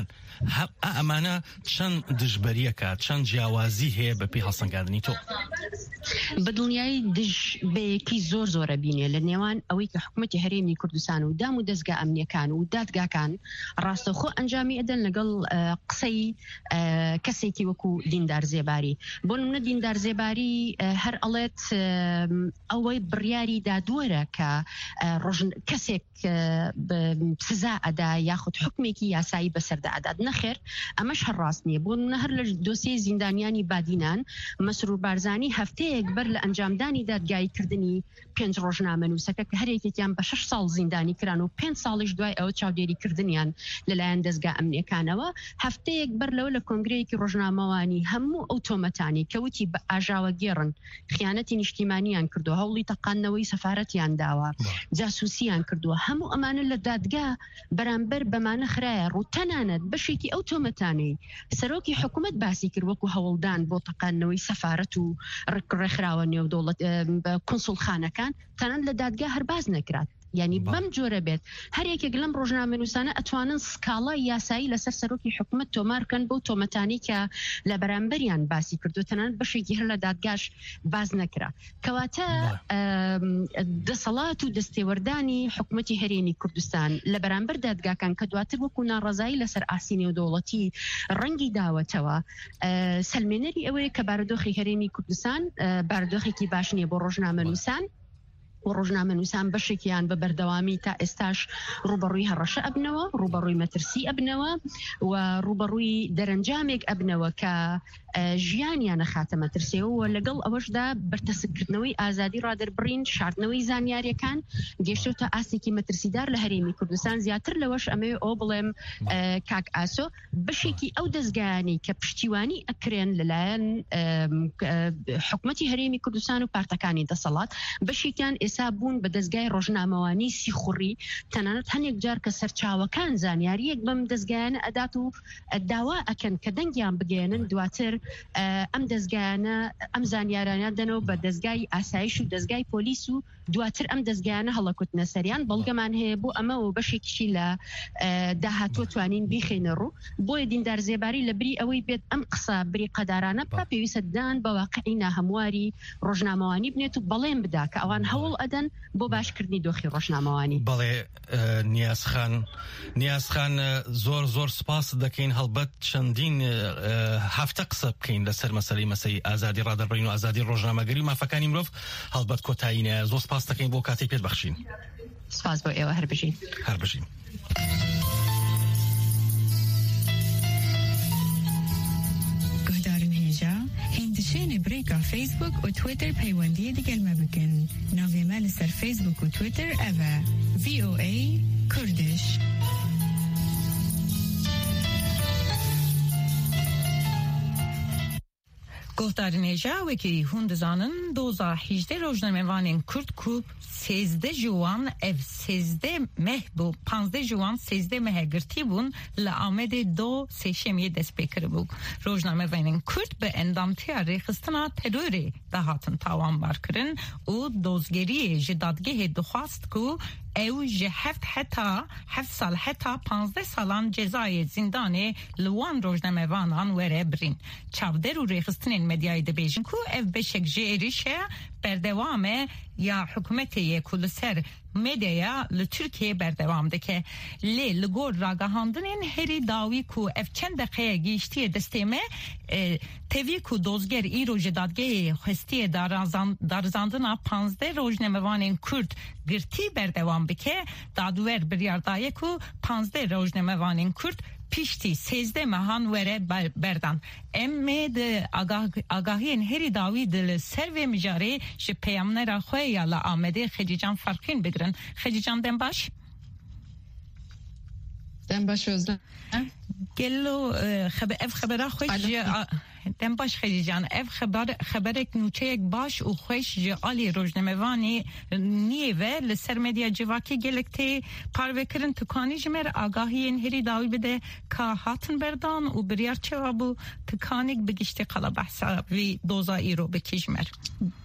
ئەمانە چەند دژبەریەکە چەند جیاوازی هەیە بە پێی هەڵسەنگاندنی تۆ؟ بەدڵنیایی دژبەیەکی زۆر زۆرە بینێ لە نێوان ئەوەی کە حکومەتی هەرێمی کوردستان و دام و دەستگا ئەمنیەکان و دادگاکان ڕاستەخۆ ئەنجامی ئەدەن لەگەڵ قسەی کەسێکی وەکو دیندار زێباری. بۆ نمونە دیندار زێباری هەر ئەڵێت ئەوەی بڕیاری دادوەرە کە کەسێک سزا ئەدا یاخود حکمێکی یاسایی بەسەردا ئەدات نەخێر ئەمەش هەر ڕاست نییە. بۆ نمونە هەر لە دۆسیە زیندانیانی بادینان مەسرور بارزانی هەفتەیەک بەر لە ئەنجامدانی دادگاییکردنی پێنج ڕۆژنامەنووسەکە کە هەرێکێکیان بە شەش ساڵ زیندانی کران و پێنج ساڵیش دوای ئەوە چاودێریکردنیان لەلایەن دەستگا ئەمنیەکانەوە هەفتەیەک بەر لەوە لە کۆنگرەیەکی ڕۆژنامەوانی هەموو ئەو تۆمەتانی کەوتی بە ئاژاوە گێڕن خیانەتی نیشتیمانیان کردو هەوڵی تەقاندنەوەی سەفارەتیان داوە جاسوسیان کردووە هەموو ئەمانە لە دادگا بەرامبەر بەمانە خرایە ڕوو تەنانەت بەشێکی ئەو تۆمەتانەی سەرۆکی حکومەت باسی کرد وەکو هەوڵدان بۆ تەقاندنەوەی سەفارەت و ڕێکخراوە نێودەوڵەت کۆنسوڵخانەکان تەنان لە دادگا هەر باز نەکرات. یعنی بەم جۆرە بێت هەرێکێک لەم ڕۆژنامەنووسانە ئەتوانن سکاڵای یاسایی لەسەر سەرۆکی حکومەت تۆمارکەن بۆ تۆمەتانی کە لە بەرامبەریان باسی کردو تەنان بەشێکی هەر لە دادگاش باز نەکرا کەواتە دەسەڵات و دەستێوەردانی حکومەتی هەرێمی کوردستان لە بەرامبەر دادگاکان کە دواتر وەکو ناڕەزایی لەسەر ئاسی نێودەوڵەتی ڕەنگی داوەتەوە سەلمێنەری ئەوەیە کە بارودۆخی هەرێمی کوردستان بارودۆخێکی باش نییە بۆ ڕۆژنامەنووسان و ڕۆژنامەنووسان بەشێکیان بە بەردەوامی تا ئێستاش ڕوبەڕووی هەڕەشە ئەبنەوە ڕوبەڕووی مەترسی ئەبنەوە و ڕوبەڕووی دەرەنجامێک ئەبنەوە کە ژیانیان نەخاتە مەترسیەوە و لەگەڵ ئەوەشدا بەرتەسکردنەوەی ئازادی ڕادەربڕین شاردنەوەی زانیاریەکان گەشتۆتە ئاسێکی مەترسیدار لە هەرێمی کوردستان زیاتر لەوەش ئەمێ ئەو بڵێم کاک ئاسۆ بەشێکی ئەو دەستگایانی کە پشتیوانی ئەکرێن لەلایەن حکومەتی هەرێمی کوردستان و پارتەکانی دەسەڵات بەشێکیان ئێستا ئێستا بوون بە دەستگای ڕۆژنامەوانی سیخوڕی تەنانەت هەنێک جار کە سەرچاوەکان زانیاریەک بەم دەستگایانە ئەدات و داوا ئەکەن کە دەنگیان بگەێنن دواتر ئەم دەستگایانە ئەم زانیارانە دەنەوە بە دەستگای ئاسایش و دەستگای پۆلیس و دواتر ئەم دەستگایانە هەڵەکوتنە سەریان بەڵگەمان هەیە بۆ ئەمە و بەشێکیشی لە داهاتوە توانین بیخێنە ڕوو بۆیە دیندار زێباری لە بری ئەوەی بێت ئەم قسە بری قەدارانە با پێویستە دان بە واقعی ناهەمواری ڕۆژنامەوانی بنێت و بەڵێن بدا کە ئەوان هەوڵ ئەدەن بۆ باشکردنی دۆخی ڕۆژنامەوانی. بەڵێ نیازخان نیازخان زۆر زۆر سپاس دەکەین هەڵبەت چەندین هەفتە قسە بکەین لەسەر مەسەلەی مەسەی ئازادی ڕادەربڕین و ئازادی ڕۆژنامەگەری مافەکانی مرۆڤ هەڵبەت کۆتایینە زۆر سپاس دەکەین بۆ کاتی پێت بەخشین. سپاس بۆ ئێوە هەر بژین هەر بژین. گهدارن هێژا هێندشێنێ برێکا فیسبوک و تویتر پەیوەندیە دیگەلمە بکەن ناوێمە لەسەر فیسبوک و تویتر ئەڤە ڤی ئۆ ئەی کوردش. گۆتارنێژە وەکی هون دەزانن دۆزا هیژدە ڕۆژنامەوانên کورد کو سێزدە جوان ev سێزدە meh bû panzdeh ciwan sêzdeh meh girtî bûn li Amedê do sêşemiyê dest pê kiribû. Rojnamevanên Kurd bi endamtiya rêxistina terorê dahatin tawanbar kirin û dozgeriyê ji dadgehê dixwast ku ew ji heft heta heft sal heta panzdeh salan cezayê zindanê li wan rojnamevanan were birîn. Çavder û rêxistinên medyayê dibêjin ku ev beşek ji êrişe berdewame ya hükümetê ku li ser medyaya li Türkiye berdewam dike. Lê li gor ragahandinên herî dawî ku ev çend deqeya gîştiye destê me tevî ku dozger îro ji dadgehê xwestiye darizandina panzdeh rojnamevanên Kurd girtî berdewam bike dadwer biryar daye ku panzdeh rojnamevanên Kurd piştî sêzdeh mehan were berdan. Em ê di agahiyên herî dawî di ser vê mijarê ji peyamnera xwe ya li Amedê Xecîcan farkîn bigirin. Xecîcan dem baş? Dem baş Özlem. Gelo ev xebera xwe ji dem baş Xecîcan ev xeber xeberek nûçeyek baş û xweş ji alî rojnamevanê niyê ve li ser medya civakî gelek tê parvekirin tikanî ji me re agahiyên herî dawî bide ka hatin berdan û biryar çawa bû tikanik bi giştê qala behsa vî doza îro bikî ji me re.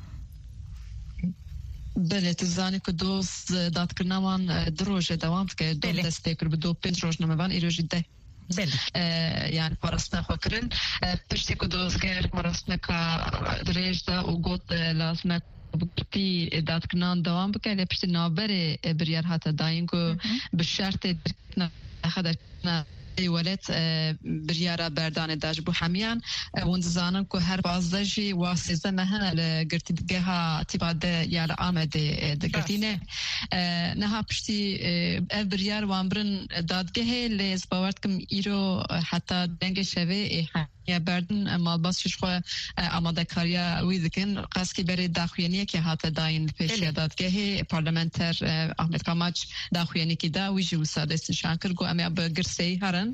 Belê tu zanî ku doz dadkirina wan di rojê dewam dike do dest pê kir bi do pênc rojnamevan îro jî deh yani parastina xwe kirin piştî ku dozger parastineka dirêj da û got lazim e bigirtî dadkirinan dewam bike lê piştî navberê biryar hate dayîn ku bi şertê xederkirina welet biryara berdanê da ji bo hemiyan hûn dizanin ku her bazde jî wa sêzdeh mehan li girtîgeha tîpa de ya li Amedê digirtîne neha piştî ev biryar wan birin dadgehê lê ez bawer dikim îro heta dengê şevê ya berdin malbas ji xwe amadekariya wî dikin qeskî berê daxuyaniyekê hate dayîn li pêşiya dadgehê parlamenter Ahmet Kamaç daxuyanîkî da wî jî wisa destnîşan kir got em ê bi girseyî herin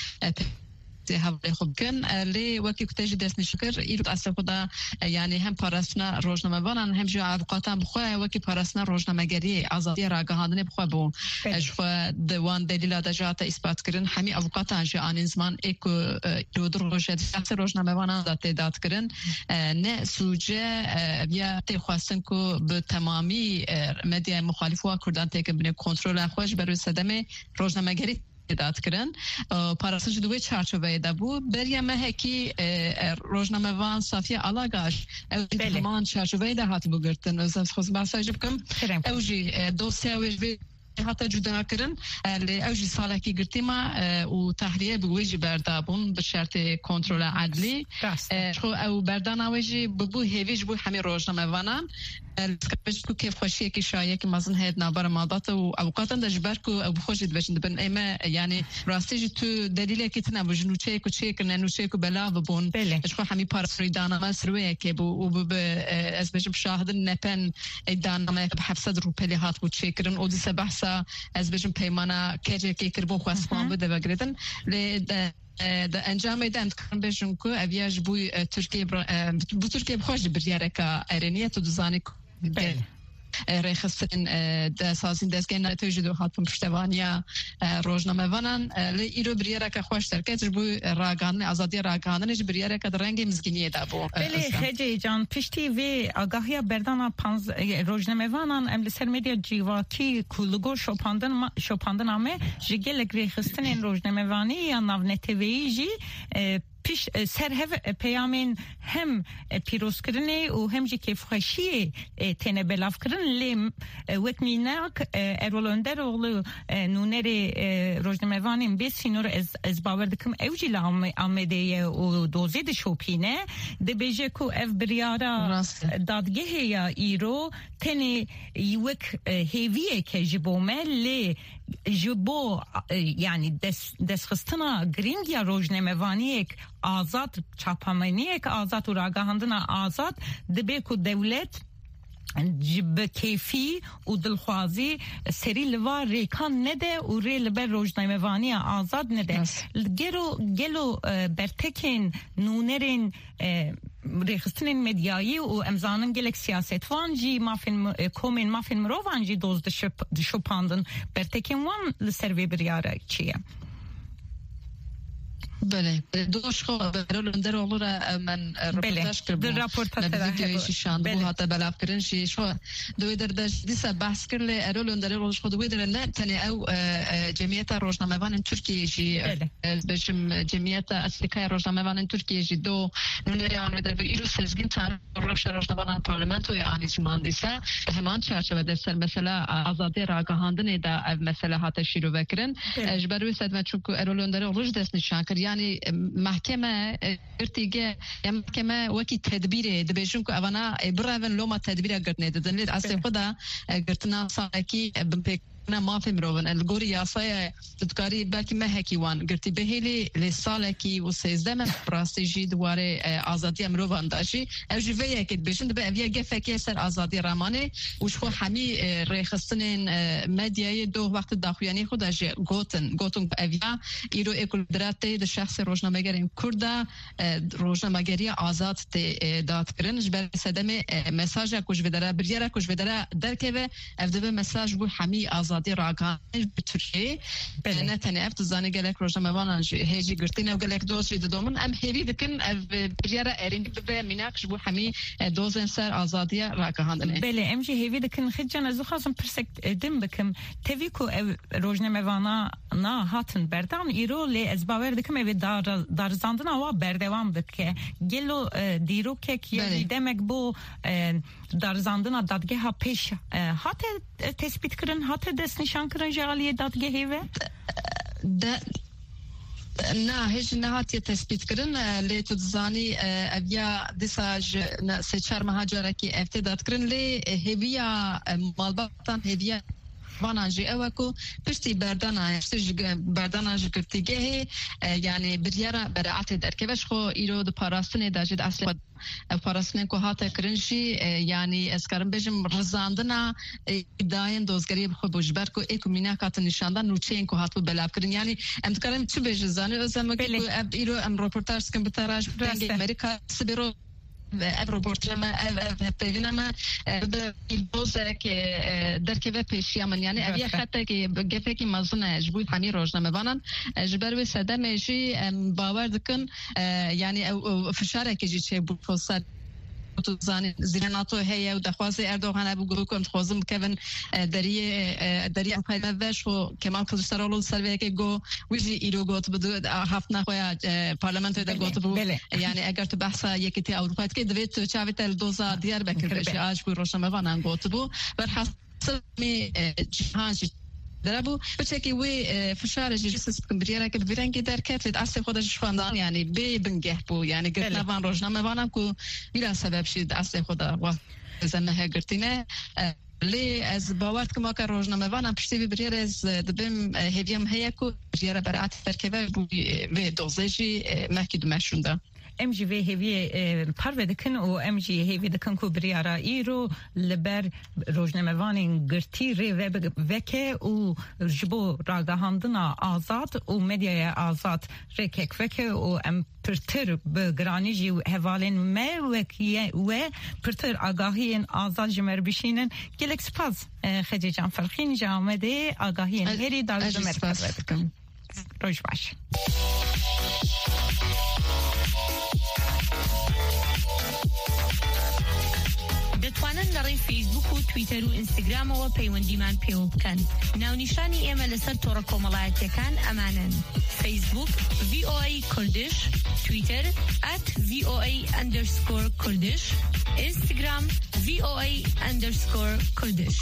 هەوڵێ خۆ بکەن لێ وەکی کوتێژی دەستنیشکرد ئیرۆ ئەسەخدا یعنی هەم پاراستنا ڕۆژنامەوانان هەم ژێ ئاوقاتان بخۆیە وەکی پاراستنا ڕۆژنامەگەری ئازادی ڕاگەهاندنێ بخوا بوو ژخوا دەوان دەلیلا دەژاتە ئیسپاتکردن هەمی ئەوقاتان ژێ ئانین زمان ئێک ئیرۆدر ڕۆژێت ڕۆژنامەوانان دا تێدادکردن نە سوجە یا تێخواستن کو بە تەمامی مەدیای مخالیفوا کوردان تێکە بنێ کۆنترۆلا خۆش بەروی سەدەمێ ڕۆژنامەگەری داد کردن پاراستنج دوی چارچوبه دا بو بریا مهکی روزنامه‌وان صافی علاقاش امان چارچوبه دا هات بگرتن از خود بحث بکم اوجی دوسیه وی حتی جدا کردن لی اوجی ساله کی گرتیما و تحریه بوجی بردابون به شرط کنترل عدلی خو او بردان اوجی ببو هیویج بو همه روزنامه‌وانان الكبش كو كيف خوشيه كي شايه كي مازن هاد نابر ماضات واوقاتا دجبر كو ابو خوشي دبشن دبن ايما يعني راستي تو دليل كي تنا بجنو تشي كو تشي كن انو تشي كو بلا بون اشخو حمي بارفريدانا ما سرويه كي بو وب از بجم شاهد نپن دانا ما بحفصد روبلي هات بو تشي كرن اودي سبحسا از بجم بيمانا كجي كي كربو خاصمان بده بگردن ل د انجام دند کن بجم کو اویاج بو ترکیه بو ترکیه بخوش بریاره کا ارنیه تو دزانی رخصتن دسازین دستگاه نتویج دو هاتون پشتوانیا روزنامه وانان لی ایرو بریاره که خوش ترکت بو راگان آزادی راگانش بریاره که رنگ مزگینی دابو. بله خیلی جان پشتی و آگاهی بردن پنج روزنامه وانان ام لسر مدیا جیواتی کلگو شوپاندن شوپاندن آمه جگل رخصتن این روزنامه وانی یا نوتیویجی پیش سرهف پیامین هم پیروز کردنه و هم جی که فخشی تنه بلاف کردن لیم وقت میناک ارولندر اولو نونر روزنامه وانیم بیسی نور از از باور دکم اوجی لام آمده و دوزید شوپینه دبیجه کو اف بریارا دادگه یا ایرو تنه یک هیویه که جبومه لی جبو یعنی دس دسخستنا گرینگ یا روزنامه وانی آزاد چاپمانی یک آزاد و راگاهاندن آزاد دبی کو دولت جب کیفی و دلخوازی سری لوا ریکان نده و ری لبر روزنامه وانی آزاد نده گلو گلو برتکین نونرین ریخستن مدیایی و امزانن گلک سیاست وان جی مافین کومین مافین مرو وان جی دوز دشوپاندن برتکین وان لسروی بریاره چیه؟ بله دوش خو برولندر اولورا من رپورتاج کردم رپورتاج ویدیویی شاند بو حتی بلاف کردن شی شو دوی در داشت دیسا بحث کرد لی رولندر روش خود دوی در نه تنی او جمعیت روزنامه‌وان ترکیه جی بشم جمعیت اصلیکای روزنامه‌وان ترکیه جی دو نمی‌دونم در ایرو سلزگین تان روش روزنامه‌وان پارلمانتو یا آنیش ماندیسا همان چارچوبه دستر مثلا آزادی راگاهاندن دا مثلا حتی شیرو بکرن جبروی سد چون رولندر روش دست نشان کرد یعنی محکمه ارتیگه یا محکمه وکی تدبیره دبیشون که اوانا براون لوما تدبیره گرتنه دادن لید اصلا خدا گرتنا ساکی بمپیک نه ما فهم روان الگوری یاسای تدکاری بلکه مهکی وان گرتی بهیلی لساله کی و سیزده من پراستیجی دواره آزادی امروان داشی اوجی ویه که بشند به اویه گفکی سر آزادی رامانه وش خو همی ریخستن مدیای دو وقت داخویانی خود اجی گوتن گوتن اویه ایرو اکولدراته ده شخص روزنامه‌گر کرده روزنامه‌گری آزاد داد کرن جبر سدم مساج کوش بدره بریاره کوش بدره درکه افدبه مساج بو همی آزاد آزادی راگان به ترکیه نه تنها افت زنی گلک روزنامه وانان هیچی گرتین او گلک دوسری دومن ام هیوی دکن بریاره ارین به میناقش بو همی دوزن سر آزادی راگاندنه بله ام جی هیوی دکن خدجان از خاصم پرسک دم بکم تویکو روزنامه وانا نا هاتن بردان ایرو لی از باور دکم او دار دارزاندن آوا بردوام دکه گلو دیرو که کی دمک بو دارزاندن دادگه ها پیش هات تثبیت کردن هات دست نشان کردن جالی دادگه هیوه ده نه هیچ نهاتی تثبیت کردن لی تو زانی اویا دیساج سه چهار مهاجره کی افتداد کردن لی هیویا مالباتان هیویا وانجی اوکو پشتی بردانه پشتی بردانه جکرتیگه یعنی بریاره برعت درکش خو ایرو د پاراستنه داجد اصل پاراستنه کو هات کرنشی یعنی اسکرم بجم رزاندنا داین دوزگری خو بوجبر کو اکومیناکات نشاندن نوچین کو هاتو بلاب کرن یعنی ام کرم چه بج زانه ازم کو ایرو ام رپورتاج کم بتراج برنگ امریکا سبیرو روبورتما پیوینما بالبوزه که درکه پیشی من یعنی اوی خطه که گفته که مزونه جبوی همی روزنامه وانن جبر سده میشی باور دکن یعنی فشاره که جی چه بود فساد تو زانی زیرناتو هیا و دخواست اردوغان ابو گروکم خوازم کن دریه دریه پیدا وش و کمال کلشترالو سروی که گو ویجی ایرو گوت بدو هفت نخواه پارلمنت دا گوت بدو یعنی اگر تو بحث یکیتی اروپا که دوید تو چاوی تل دوزا دیار بکر بشی آج بو روشنامه وانان گوت بو بر حسب می جهانجی دربو بچه که وی فشارش جسس بریاره که بیرنگی در کتلت اصل خودش فاندان یعنی بی بنگه بو یعنی گرتنا وان روزنامه وانم کو میرا سبب شید اصل خدا و زنه گرتینه لی از باور که ما که روزنامه وانم پشتی بریاره از دبیم هیویم هیا کو بریاره برات ترکیبه بو و دوزشی مکی دمشونده ام جی وی هیوی پرو دکن و ام جی هیوی دکن کو بریارا ایرو لبر روزنامه‌وان گرتی ری وکه و جبو راگهاندنا آزاد و مدیا آزاد ریکک وکه و ام پرتر بگرانیجی و حوالین ما وکیه و پرتر آگاهی آزاد جمر بشینن گلک سپاس خدی جان فرخین جامده آگاهی هری داوود مرکز دکن روش باش دەتوانن لەڕێی فیسبوک و تویتەر و ئینستاگرامەوە پەیوەندیمان پێوە بکەن. ناونیشانی ئێمە لەسەر تۆڕە کۆمەڵایەتیەکان ئەمانن: فیسبوک ڤی ئۆ ئەی کوردش، تویتەر ئەت ڤی ئۆ ئەی ئەندەرسکۆر کوردش، ئینستاگرام ڤی ئۆ ئەی ئەندەرسکۆر کوردش.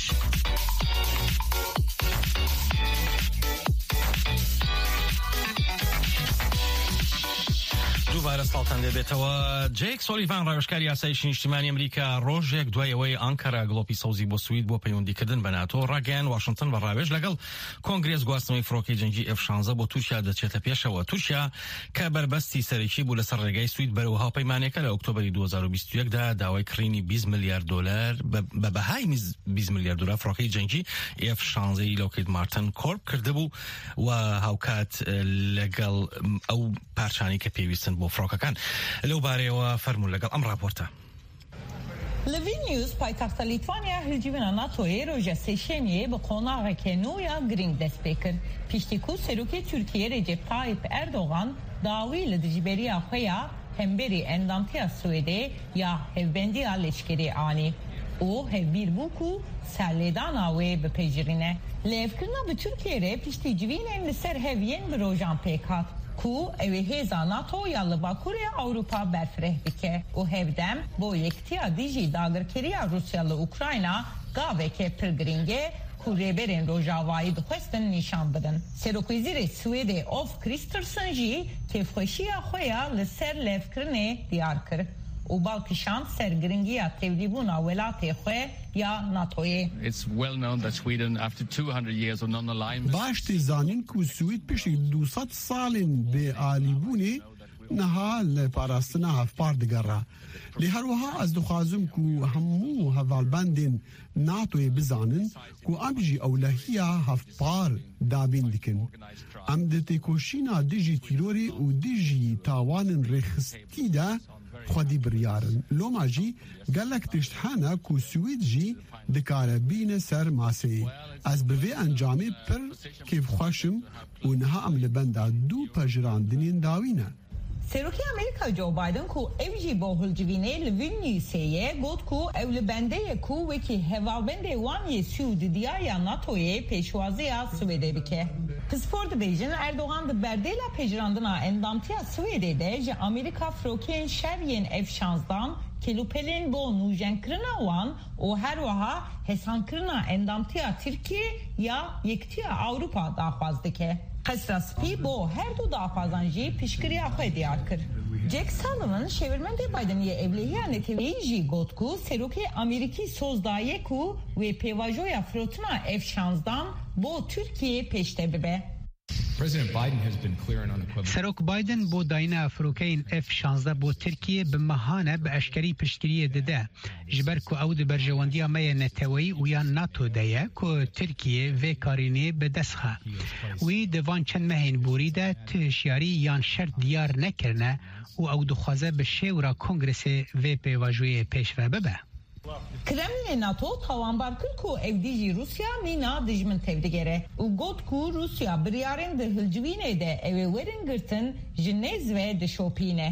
دووبارە ساڵتان دەبێتەوە. جێک سۆلیڤان ڕاوێژکاری یاسایشی نیشتیمانی ئەمریکا ڕۆژێک دوای ئەوەی ئانکارا گڵۆپی سەوزی بۆ سوید بۆ پەیوەندیکردن بە ناتۆ ڕاگەیان واشنگتن بە ڕاوێژ لەگەڵ کۆنگرێس گواستنەوەی فڕۆکەی جەنگی ئێف شانزە بۆ تورکیا دەچێتە پێشەوە. تورکیا کە بربەستی سەرەکی بوو لەسەر ڕێگای سوید بەرەو هاوپەیمانێکە لە ئۆکتۆبەری دوو هەزار و بیست و یەک دا داوای کڕینی بیست ملیارد دۆلار بە بەهای بیست ملیارد دۆلار فڕۆکەی جەنگی ئێف شانزەی لۆکهید مارتن کۆرپ کردبوو و هاوکات لەگەڵ ئەو پارچانی کە پێویستن بۆ فڕۆکەکان. لەو بارەیەوە فەرموو لەگەڵ ئەم راپۆرتە. Li Vilnius paytaxta Litvanya hilcivina NATO'ya roja seçeniye bu konağeke nuya giring dest pekir. Piştiku seruki Türkiye Recep Tayyip Erdoğan davi li dijberiya xweya hemberi endamtiya Suedê ya hevbendiya leşkerî anî. O hevbîr bû ku serlêdana wê bipejirîne. Lêvkirina bi Türkiye piştî civînên li ser heviyên bi rojan pêk hat. Ku evi heza NATO ya li Bakurê Avrupa berfireh bike û hevdem bo yektiya dijî dagirkeriya Rusya li Ukrayna gaveke pir giring e ku rêberên Rojavayî dixwestin nîşan bidin. Serokvîzîrê Swêdê Ulf Kristersson jî kêfxweşiya xwe ya li ser lêvkirinê diyar kir. û balkişan sergiringiya tevlîbûna welatê xwe ya NATOyê. It's well known that Sweden after two hundred years of non-alignment. باش tê zanîn ku Swêd piştî du sed salên bêalîbûnê niha li parastina hevpar digera. Lê her wiha ez dixwazim ku hemû hevalbendên NATOyê bizanin ku em jî ewlehiya hevpar dabîn dikin. Em di têkoşîna dijî tîrorê û dijî tawanên rêxistî de xwedî biryarin. Loma jî gelek tişt hene ku Swêd jî dikare bîne ser maseyê. Ez bi vê encamê pir kêfxweşim û niha em li benda du pejirandinên dawî ne. Serokê Amerika Joe Biden ku ev jî bo hilcivînê li Vilniusê got ku ew li bendeyê ku wekî hevalbendê wan yê Sûdiya ya NATOyê pêşwaziya Swêdê bike. Pispor dibêjin Erdoğan di berdêla pejirandina endamtiya Swêdê de ji Amerika firokeyên şeriyên ev şanzdan kelûpelên bo nûjenkirina wan û her wiha hêsankirina endamtiya Tirkiye ya yektiya Awropa daxwaz dike. Qesra spî bo her du daxwazan jî piştgiriya xwe diyar kir. Jack Sullivan şevirmendê Bidenê evlehiya neteweyî jî got ku serokê Amerîkî soz daye ku wê pêvajoya firotina ev şanzdan bo Tirkiye pêşte bibe. Serok Biden بۆ داینا فرۆکەین ئێف شانزدە بۆ ترکیە بمەهانە بە ئەشکەری پشتگیریە دەدا ji ber ku ew di berjewendiya me yê neteweyî û yan NATO de ye ku Tirkiye vê karînê bi dest xe. Wî di van çend mehên borî de tu hişyarî yan şert diyar nekirine û ew dixwaze bi şêwra Kongresê vê pêvajoyê pêşve bibe. Kremlin NATO tawanbar kir ku ev dijî Rusya nîna dijmin tevdigere û got ku Rusya biryarên di hilcivînê de ew ê werin girtin ji nêz ve dişopîne.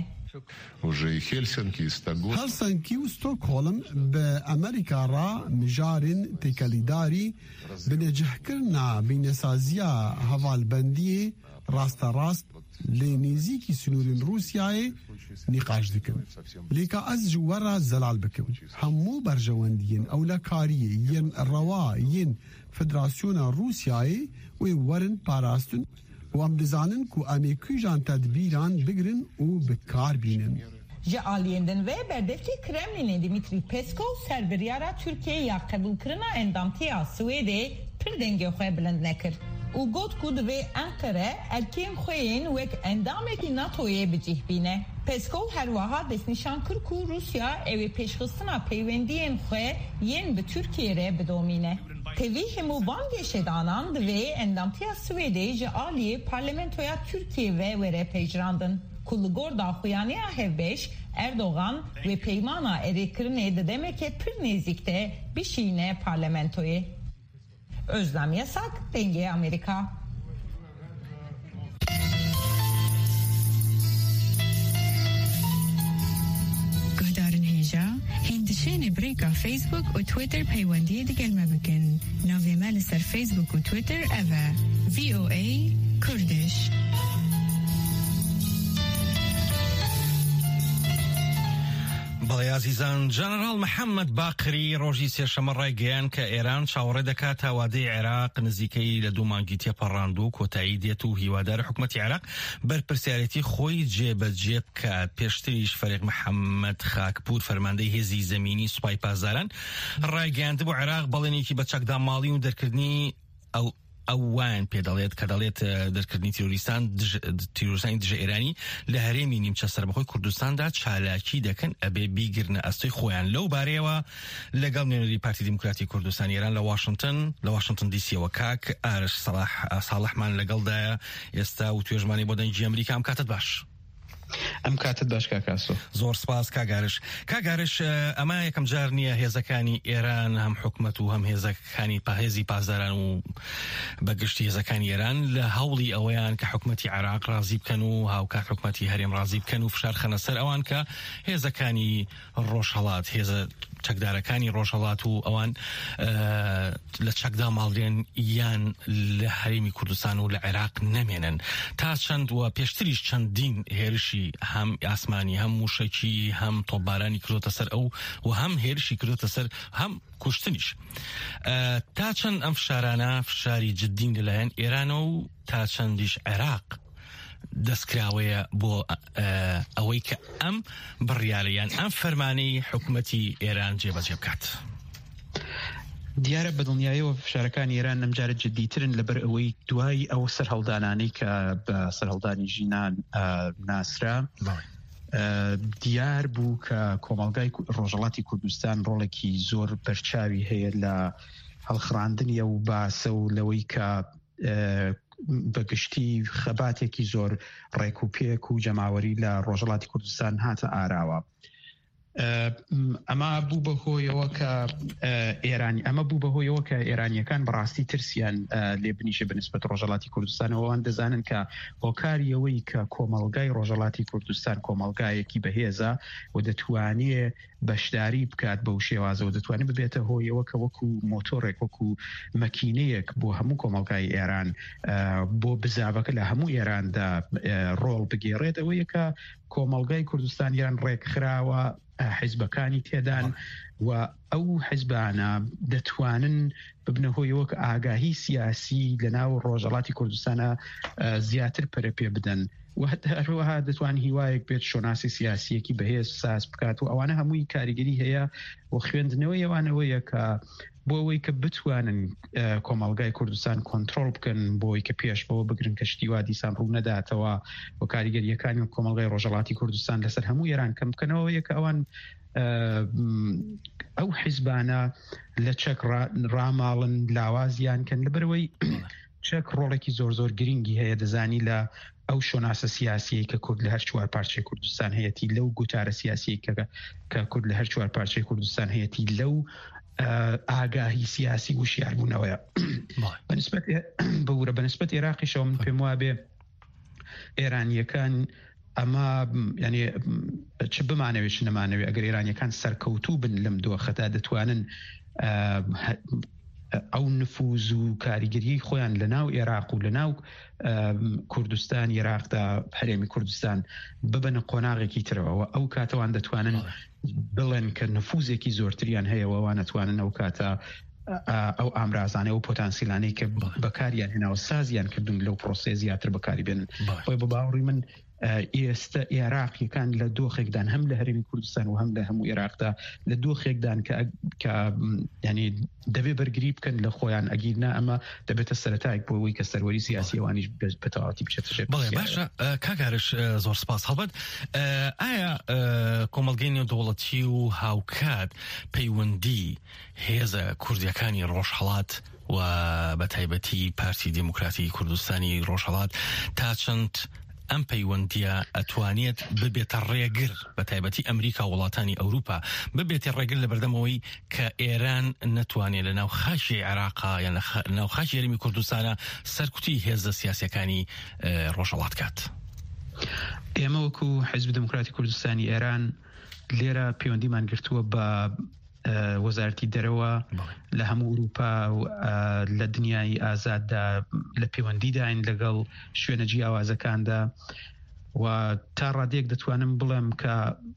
Helsinki û Stockholm bi Amerîka ra mijarên têkelîdarî bi necihkirina bînesaziya hevalbendiyê rasterast lê nêzîkî sinûrên Rusyayê nîqaş dikin. Lêka ez ji we re zelal bikim. Hemû berjewendiyên ewlekariyê yên rewa yên Federasyona Rusyayê wê werin parastin û em dizanin ku em ê kûjan tedbîran bigirin û bi kar bînin. Ji aliyên ve berdevkî Kremlinê Dmitry Peskov serbiryara Tirkiye ya qebûlkirina endamtiya Swêdê pir dengê xwe bilind nekir. و گوت کو دوی انقره الکیم خوین وک اندامکی ناتوی بجیه بینه. پسکو هر وها دست نشان کر کو روسیا اوی پیشخستنا پیوندین خواه ین به ترکیه ره بدومینه. تیوی همو بانگش دانان دوی اندامتیا سویده جه آلی پارلمنتویا ترکیه و وره پیجراندن. Kulugor da xuyaniya hevbeş Erdoğan ve peymana erikirine de demek ki pür nezikte bir şeyine parlamentoyu. Özlem Yasak, Denge Amerika. Guhdarın heja, hindişeni breka Facebook و Twitter peywendiye de gelme bikin. Navê me li ser Facebook û Twitter ev e V O A Kurdish. بەڵێ عزیزان جەنەرال محەممەد باقری ڕۆژی سێشەمە ڕایگەیان کە ئێران چاوەڕێ دەکات هاوادەی عێراق نزیکەی لە دوو مانگی تێپەڕاند و کۆتایی دێت و هیوادارە حکوومەتی عێراق بەرپرسیارەتی خۆی جێبەجێ بکات. پێشتریش فەرێق محەممەد خاکپور فەرماندەی هێزی زەمینی سوپای پازداران ڕایگەیاند بۆ عێراق بەڵێنێکی بە چەکدا ماڵی و دەرکردنی ئەو ئەوان پێ دەڵێت کە دەڵێت دەرکردنی تیرۆریستان تیرۆریستانی دژە ئێرانی لە هەرێمی نیمچە سەربەخۆی کوردستاندا چالاکی دەکەن ئەبێ بیگرنە ئەستۆی خۆیان. لەو بارەیەوە لەگەڵ نوێنەری پارتی دیموکراتی کوردستان ئێران لە واشنگتن لە واشنگتن دیسیەوە کاک ئارش ساڵحمان لەگەڵدایە ئێستا و توێژمانی بۆ دەنگی ئەمریکا. ئەم کاتت باش. ئەم کاتت باش کاکاسۆ. زۆر سپاس کاگارش. کاگارش ئەمە یەکەم جار نییە هێزەکانی ئێران هەم حکومەت و هەم هێزەکانی پاهێزی پازداران و بەگشتی هێزەکانی ئێران لە هەوڵی ئەوەیان کە حکومەتی عێراق ڕازی بکەن و هاوکات حکومەتی هەرێم ڕازی بکەن و فشار خەنە سەر ئەوان کە هێزەکانی ڕۆژهەڵات هێزە چەکدارەکانی ڕۆژهەڵات و ئەوان لە چەکدا ماڵدرێن یان لە هەرێمی کوردستان و لە عێراق نەمێنن. تا چەند وە پێشتریش چەندین هێرشی هەم ئاسمانی هەم موشەکی هەم تۆپبارانی کردوتە سەر ئەو و هەم هێرشی کردوتە سەر هەم کوشتنیش. تا چەند ئەم فشارانە فشاری جدین لەلایەن ئێرانە و تا چەندیش عێراق دەستکراوەیە بۆ ئەوەی کە ئەم بڕیاریان ئەم فەرمانەی حکوومەتی ئێران جێبەجێ بکات. دیارە بەدڵنیایەوە فشارەکانی ئێران ئەمجارە جددیترن لەبەر ئەوەی دوای ئەو سەرهەڵدانانەی کە بە سەرهەڵدانی ژینان ناسرا دیار بوو کە کۆمەڵگای ڕۆژهەڵاتی کوردستان ڕۆڵێکی زۆر بەرچاوی هەیە لە هەڵخڕاندنیە و باسە و لەوەی کە بەگشتی خەباتێکی زۆر ڕێک و پێک و جەماوەری لە ڕۆژهەڵاتی کوردستان هاتە ئاراوە. ئەمە بوو بەهۆیەوە کە ئێرانی ئەمە بوو بەهۆیەوە کە ئێرانیەکان بەڕاستی ترسیان لێ بنیشە بەنسبەت ڕۆژهەڵاتی کوردستانەوەوان دەزانن کە هۆکاریەوەی کە کۆمەڵگای ڕۆژهەڵاتی کوردستان کۆمەڵگایەکی بەهێزە و دەتوانێت بەشداری بکات بەو شێوازەوە دەتوانێت ببێتە هۆیەوە کە وەکو مۆتۆڕێک وەکو مەکینەیەک بۆ هەموو کۆمەڵگای ئێران بۆ بزاوەکە لە هەموو ئێراندا ڕۆڵ بگێڕێتەوە یەکە کۆمەڵگای کوردستان ئێران ڕێکخراوە حیزبەکانی تێدان و ئەو حیزبانە دەتوانن ببنەهۆیەوە کە ئاگاهی سیاسی لە ناو ڕۆژهەڵاتی کوردستانە زیاتر پەرە پێ بدەن و هەروەها دەتوان هیوایەک بێت شۆناسی سیاسیەکی بەهێز ساز بکات و ئەوانە هەمووی کاریگەری هەیە و خوێندنەوەی ئەوانەوەیە کە بۆ ئەوەی کە بتوانن کۆمەڵگای کوردستان کۆنتترۆل بکەن بۆی کە پێش بەوە بگرن کە شتیوا دیسان ڕوو نەداتەوە و کاریگەریەکانی کۆمەڵگای ڕۆژهەڵاتی کوردستان لەسەر هەموو ئێران کەم بکەنەوە یەکە ئەوان ئەو حیزبانە لە چەک ڕاماڵن لاوازیان کەن لەبەرەوەی چەک ڕۆڵێکی زۆر زۆر گرنگی هەیە دەزانی لە ئەو شۆناسە سیاسیی کە کورد لە هەر چوار پارچەی کوردستان هەیەی لەو گوتارە سیاسی کە کورد لە هەر چوار پارچەی کوردستان هەیەی لەو ئاگاهی سیاسی وشیاربوونەوەیە بەورە بەنسبەت عێراقیشەوە من پێم وابێ ئێرانیەکان ئەمە ینی چ بمانەوێت چ نەمانەوێت ئەگەر ئێرانیەکان سەرکەوتوو بن لەم دۆخەدا دەتوانن ئەو نفوز و کاریگەری خۆیان لە ناو عێراق و لە ناو کوردستان عێراقدا هەرێمی کوردستان ببنە قۆناغێکی ترەوە ئەو کاتەوان دەتوانن بڵێن کە نفوزێکی زۆرتریان هەیەەوە ئەوان نەتوانن ئەو کاتە ئەو ئامرازانە و پۆتانسیلانەی کە بەکاریان هێناوە سازیان کردون لەو پرۆسێ زیاتر بەکاری بێنن خۆی بە باوەڕی من ئێستا عێراقیەکان لە دۆخێکدان هەم لە هەرێمی کوردستان و هەم لە هەموو عێراقدا لە دۆخێکدان کە ینی دەبێ بەرگری بکەن لە خۆیان ئەگیرنا ئەمە دەبێتە سەرەتایك بۆ ئەوەی کە سەروەری سیاسیوانیش بەتەواتی بچێتە بەڵێ باشە کاگارش زۆر سپاس هەڵبەت ئایا کۆمەڵگەی نێودەوڵەتی و هاوکات پەیوەندی هێزە کوردیەکانی ڕۆژهەڵات و بە تایبەتی پارتی دموکراتی کوردستانی ڕۆژهەڵات تا چەند ئەم پەیوەندیە ئەتوانێت ببێتە ڕێگر بە تایبەتی ئەمریکا وڵاتانی ئەوروپا ببێتە ڕێگر لە بەردەمەوەی کە ئێران نەتوانێت لە ناو خاشی عێراقا یان لە ناو خاشی هەرێمی کوردستانە سەرکوتی هێزە سیاسیەکانی ڕۆژهەڵات کات. ئێمە وەکو حیزب دموکراتی کوردستانی ئێران لێرە پەیوەندیمان گرتووە بە وەزارەتی دەرەوە لە هەموو ئەوروپا و لە دنیای ئازاددا لە پەیوەندیداین لەگەڵ شوێنە جیاوازەکاندا و تا ڕادێک دەتوانم بڵێم کە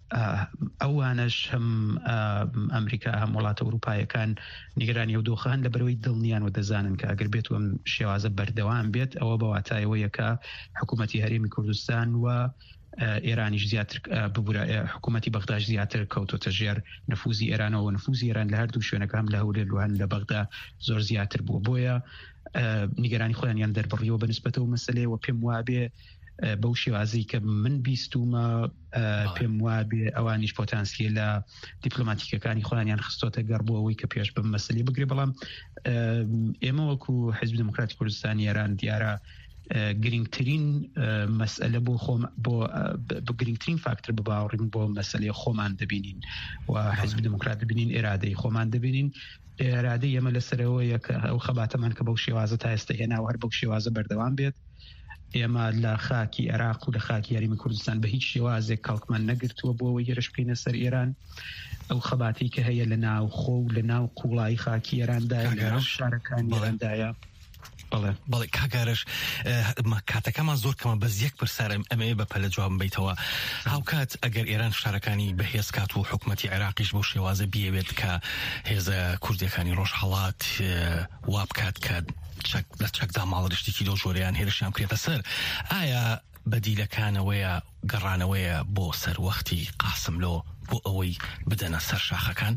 ئەوانش هەم ئەمریکا هەم وڵاتە ئەوروپایەکان نیگەرانی ئەو دۆخەن لە بەرەوەی دڵنیان و دەزانن کە ئەگەر بێت ئەم شێوازە بەردەوام بێت ئەوە بە واتایەوەیە کە حکوومەتی هەرێمی کوردستان و ئێرانیش زیاتر ببوورە حکوومەتی بەغداش زیاتر کەوتۆتە ژێر نفوزی ئێرانەوە نفوزی ئێران لە هەردوو شوێنەکان لە هەولێر لوهان لە بەغدا زۆر زیاتر بووە بۆیە نیگەرانی خۆیان دەربڕیەوە بەنسبەتەوە مەسەلەیەوە پێم وابێ بەو شێوازەی کە من بیستومە پێم وابێ ئەوانیش پۆتانسیە لە دیپلۆماتیکەکانی خۆیان خستۆتە گەڕ بۆ ئەوەی کە پێش بم مەسەلەی بگرێ بەڵام ئێمە وەکو حیزب دموکراتی کوردستانی ئێران دیارە گرنگترین مەسئلە بۆ خۆم بۆ گرنگترین فاکتور بباوڕین بۆ مەسئلەی خۆمان دەبینین و حیزب دموکرات دەبینین ئێرادەی خۆمان دەبینین ئێرادەی ئێمە لەسەرەوەیە کە ئەو خەباتەمان کە بەو شێوازە تا ئێستا هێناوە هەر بەو شێوازە بەردەوام بێت ئێمە لە خاکی عێراق و لە خاکی یاریمی کوردستان بە هیچ شێوازێک کاڵکمان نەگرتووە بۆ ئەوەی هێرش بکەینە سەر ئێران ئەو خەباتی کە هەیە لە ناو خۆ و لە ناو قوڵایی خاکی ئێراندایە لە ناو شارەکانی ئێراندایە بەڵێ کاگارش کاتەکەمان زۆر کەمە بەس یەک پرسارم ئەمەیە بە پەلە جوابم بیتەوە هاوکات ئەگەر ئێران شارەکانی بەهێز کات و حکوومەتی عێراقیش بۆ شێوازە بیەوێت کە هێزە کوردیەکانی ڕۆژهەڵات وا بکات کە لە چەکدا ماڵڕشتێکی دۆ ژۆرەیان هێرشیان بکرێتە سەر ئایا بەدیلەکانەوەیە گەڕانەوەیە بۆ سەر وەختی قاسملۆ بۆ ئەوەی بدەنە سەر شاخەکان؟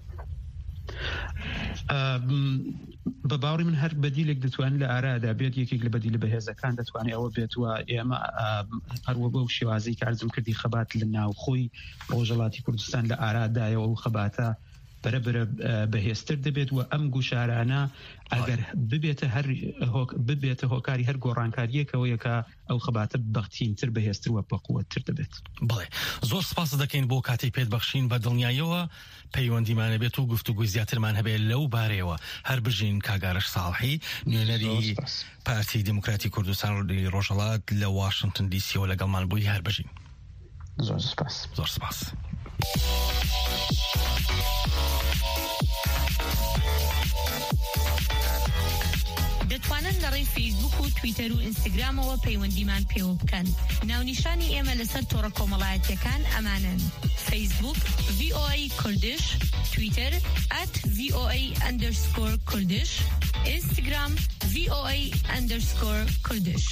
بە باوەڕی من هەر بەدیلێک دەتوانێت لە ئارادا بێت یەکێک لە بەدیلە بەهێزەکان دەتوانێت ئەوە بێتوە ئێمە هەروە بەو شێوازەی کارزم کردی خەبات لە ناوخۆی ڕۆژهەڵاتی کوردستان لە ئارادایەوە و خەباتە بەرەبرە بەهێزتر دەبێت و ئەم گوشارانە ئەگەر ببێتە هەر ببێتە هۆکاری هەر گۆڕانکاریەکەوەیە کە ئەو خەباتە بەختینتر بەهێزتر وە بەقووەتر دەبێت. بڵێ زۆر سپاس دەکەین بۆ کاتی پێت بەخشین بە دڵنیایەوە پەیوەندیمانە بێت و گفتوگوی زیاترمان هەبێت لەو بارەیەوە هەر بژین کاگارش ساڵحی نوێنەری پارتی دموکراتی کوردستان ڕۆژهەڵات لە واشنگتن دی سیەوە لەگەڵمان بووی هەر بژین. زۆر سپاس. زۆر سپاس. دەتوانن لە ڕێی فیسبوک و تویتەر و ئینستاگرامەوە پەیوەندیمان پێوە بکەن. ناونیشانی ئێمە لەسەر تۆڕە کۆمەڵایەتیەکان ئەمانن: فیسبوک ڤی ئۆ ئەی کوردش، تویتەر ئەت ڤی ئۆ ئەی ئەندەرسکۆر کوردش، ئینستاگرام ڤی ئۆ ئەی ئەندەرسکۆر کوردش.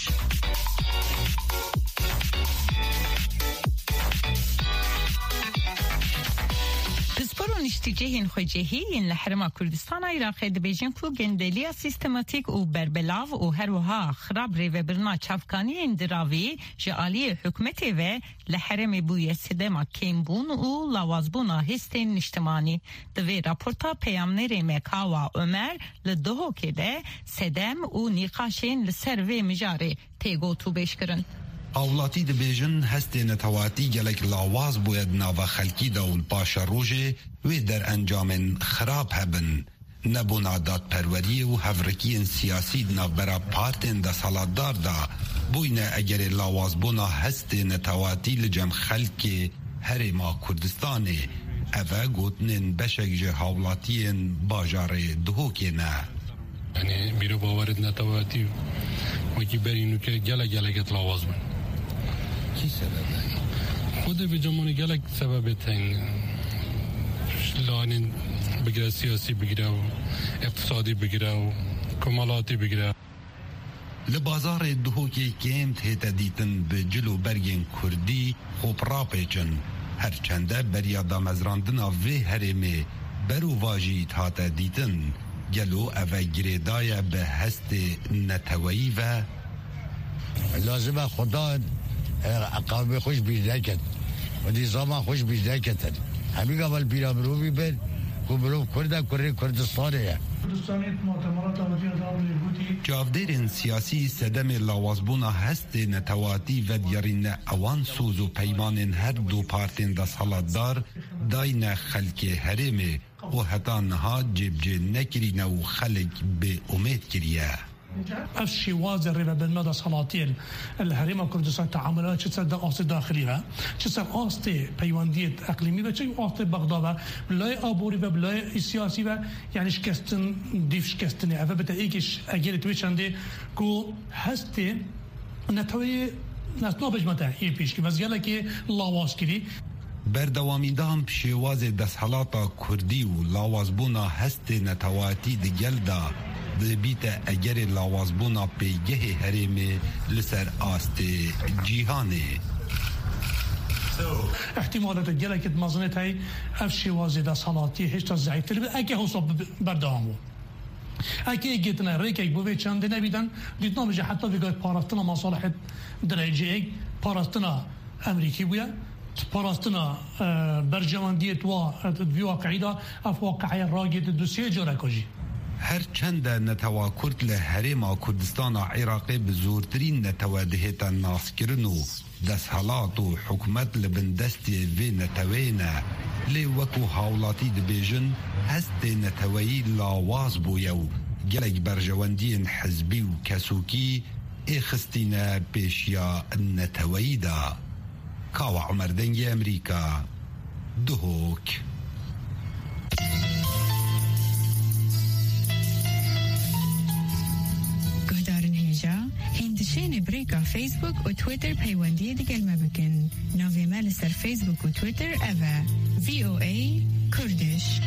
پسپۆر و نیشتیجەهین خۆجێهین لە حرما کوردستان عێراقی دەبێژن کو گەندەلیە سیستماتیک و بربلاو و هەروەها خراپ ڕێوەبرنا چاوکانیên diravî ji aliyê hikûmetê ve li herêmê bûye sedema kêmbûn û lawazbûna hêstên niştimanî. Di vê raporta peyamnerê me Kawa Ömer li Duhokê de sedem û nîqaşên li ser vê mijarê tê got û bêjkirin. ئاوڵاتی دەبێژن هەستێ نەتەواتی gelek lawaz bûye di nava xelkî de û paşa rojê wê derεncamên xirab hebin nebûna dadperweriyê û hevrekiyên siyasî di navbera partên desaladar da bûyne egerê lawazbûna hestê netewatî li cem xelkê herêma Kurdistanê ev e gotinên beşek ji hawlatiyên bajarê Duhokê ne. Yani bîro bawerit netewatî wekî berîn û ke gelek geleket lawaz bûn. Kî sebeb e? Xwedê bi cemanî gelek sebebê teng lanên bigire siyasî bigire û iqtisadî bigire û komalatî bigire. لبازار دهوکی کمت هیت دیتن به جلو برگین کردی خوب را پیچن هرچنده بریا دامزراندنا وی هرمه برو واجی تاتا دیتن گلو اوه گریدای به هست نتوایی و لازمه خدا قوم خوش بیرده کد و نظام خوش بیرده کد همین قبل بیرام رو بیبر که برو کرده کره کردستانه جاودرین سیاسی سدم لاوازبونا هست نتواتی و دیارین اوان سوز و پیمان هر دو پارتین دا سالتدار داین خلک هرمه و حتی نها جب جه نکرینه و خلق به امید کریه الشواذ الربا بالمدى سلاطين الهرم كردستان تعاملات چه صد آست داخلی و چه صد آست پیوندیت اقلیمی و چه آست بغداد و بلای آبوری و بلای سیاسی و یعنی شکستن دیف شکستنه اوه بتا ایکش اگر توی چنده که هست نتوی نتنا بجمته ای پیش که وزگله که لاواز کری بردوامیدام شواز دستحالاتا کردی و لاوازبونا هست نتواتی دگل دا بیت اگر لاوازبونا پیگه هرمه لسر آست جیهانه احتمالات گله که مزنه تای افشی وازده سالاتی هشتا ضعیفتر بید اگه حساب بردامو اگه گیتنه ریک اگه بوی چنده نبیدن دیدنا بجه حتی ویگاه پاراستنا مصالح درجه اگ پاراستنا امریکی بویا پاراستنا برجواندیت و واقعی دا اف واقعی راگیت دوسیه جاره کجی هر چند نتوا کرد لحرم کردستان عراقی بزورترین نتوا دهیتا ناس کرنو دستحالات و حکومت لبندستی وی نتوینه لی وکو حولاتی دبیجن هست نتوایی لاواز بویو گلک برجواندین حزبی و کسوکی اخستین پیشیا نتوایی دا کاوا عمر دنگی امریکا دهوک هندشين بريكا فيسبوك و تويتر بيواندية ديگل ما بكن ناوي مال سر فيسبوك و تويتر أفا في او اي كردش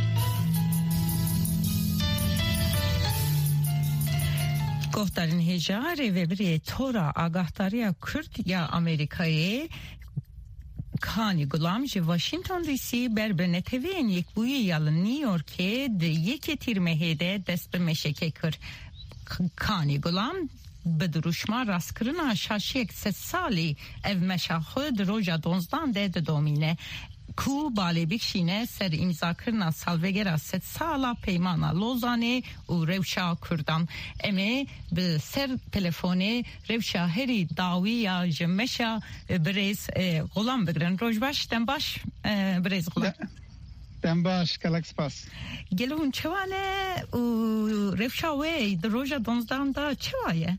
گفتارین هجار وبری تورا آگاهداری کرد یا آمریکایی کانی گلام جه واشنطن دی سی بر به نتوین یک بوی یال نیویورک ده یکی تیر مهیده دست به مشکه کرد کانی گلام به دروشما راست کرنا شاشیک ست سالی او مشا خود روژا دونزدان ده ده دومینه کو بالی بکشینه سر امضا کرنا سالوگر ست سالا پیمانا لوزانه و روشا کردان امی به سر تلفونه روشا هری داوی یا جمشا بریز غلام بگرن روش باش دن باش بریز غلام دن باش کلک سپاس گلون چوانه و روشا وی در روژا دونزدان دا چوایه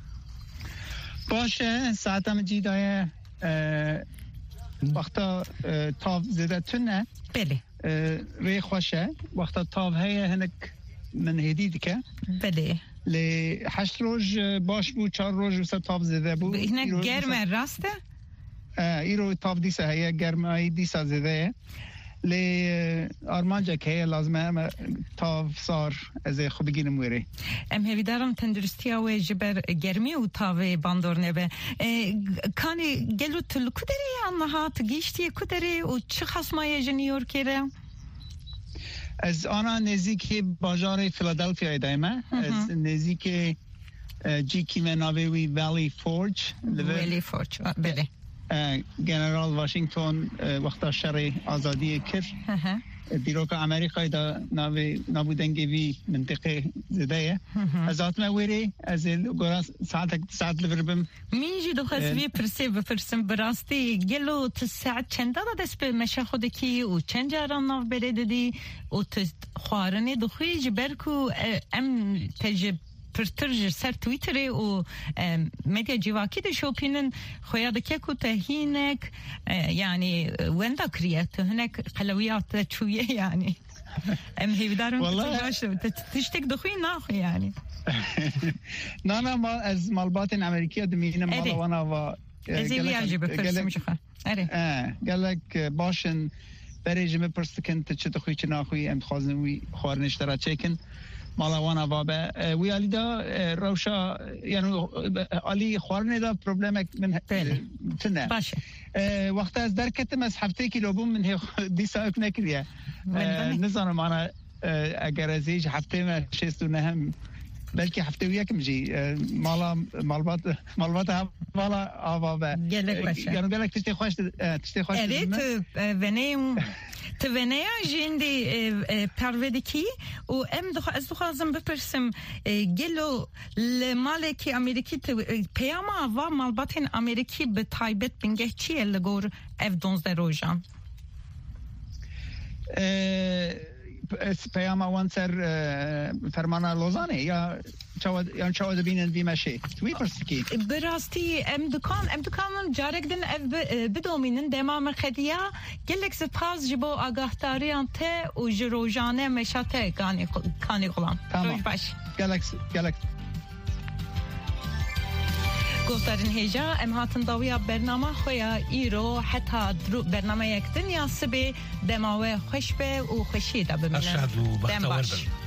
باشه ساعتم جیدای وقتا تاو زده تونه بله ری خوشه وقتا تاو هیه هنک من هدید که بله لی هشت روز باش بود چار روز وسط تاو زده بود اینه گرمه راسته؟ ایرو تاو دیسه هیه گرمه دیسه زده لی آرمانجا که لازمه تا صار از خوب بگیرم ویری ام هیوی دارم تندرستی آوه جبر گرمی و تاوه باندور نبه کانی گلو تلو کدری آنها تگیشتی کدری و چه خصمای جنیورکی رو؟ از آنها نزدیک بازار فیلادلفیا دایمه از نزدیک جی کیمه ناوی ویلی فورج ویلی فورج بله جنرال واشنگتن وقتا شر آزادی کرد دیروک امریکای دا نابودنگی وی منطقه زده از آتمه ویری از گورا ساعت ساعت لبربم میجی دو خسبی پرسی بپرسم براستی گلو تساعت چند داده دست به مشه خودکی و چند جاران ناف برده دی و تخوارنه دخوی جبر کو ام تجب پرترج سر تویتر و مدیا جواکی ده شوپینن خویاد که کو تهینک یعنی وندا کریت هناك قلویات چویه یعنی ام هی دارم باشه تشتک دخوی ناخو یعنی نه نه ما از مالبات امریکا دمینم مالا وانا و ازی بیاجی بپرسیم جخه اره گلک باشن برای جمع پرستکن تا چه دخوی چه ناخوی ام خوازن وی خوارنشترا چکن مالاوانا بابا ویالی دا روشا یعنی علی خوارنه دا پروبلمک من تنه باشه وقت از درکتم از هفته کیلو بوم من دیسا اک نکریه نزانم انا اگر از ایج هفته ما شست و نهم بلکه هفته و یکم جی مالا مالبات مالبات مالا آبابه گلک باشه یعنی گلک تشتی خوش تشتی خوش evet veneyum تونیا جندی پروردکی و ام دخ از دخوازم بپرسم گلو لمالکی امریکی پیاما و مالباتین امریکی به تایبت بنگه چیه لگور اف دونزده روژان پیام وانسر فرمانه لوزانه یا چاود یا چاود بینن بیمشه توی پرسکی براستی ام دکان ام دکانن جارک دن بدومینن دمام خدیا گلک سپاس جبو آگاهداریان ته و جروجانه مشاته کانی کانی غلام روش باش گلک گلک گفتارن هجا ام هاتن داویا برنامه خویا ایرو حتی درو برنامه یک دنیا سبی دماوه خوش به و خوشی دا بمینن اشهد و بختور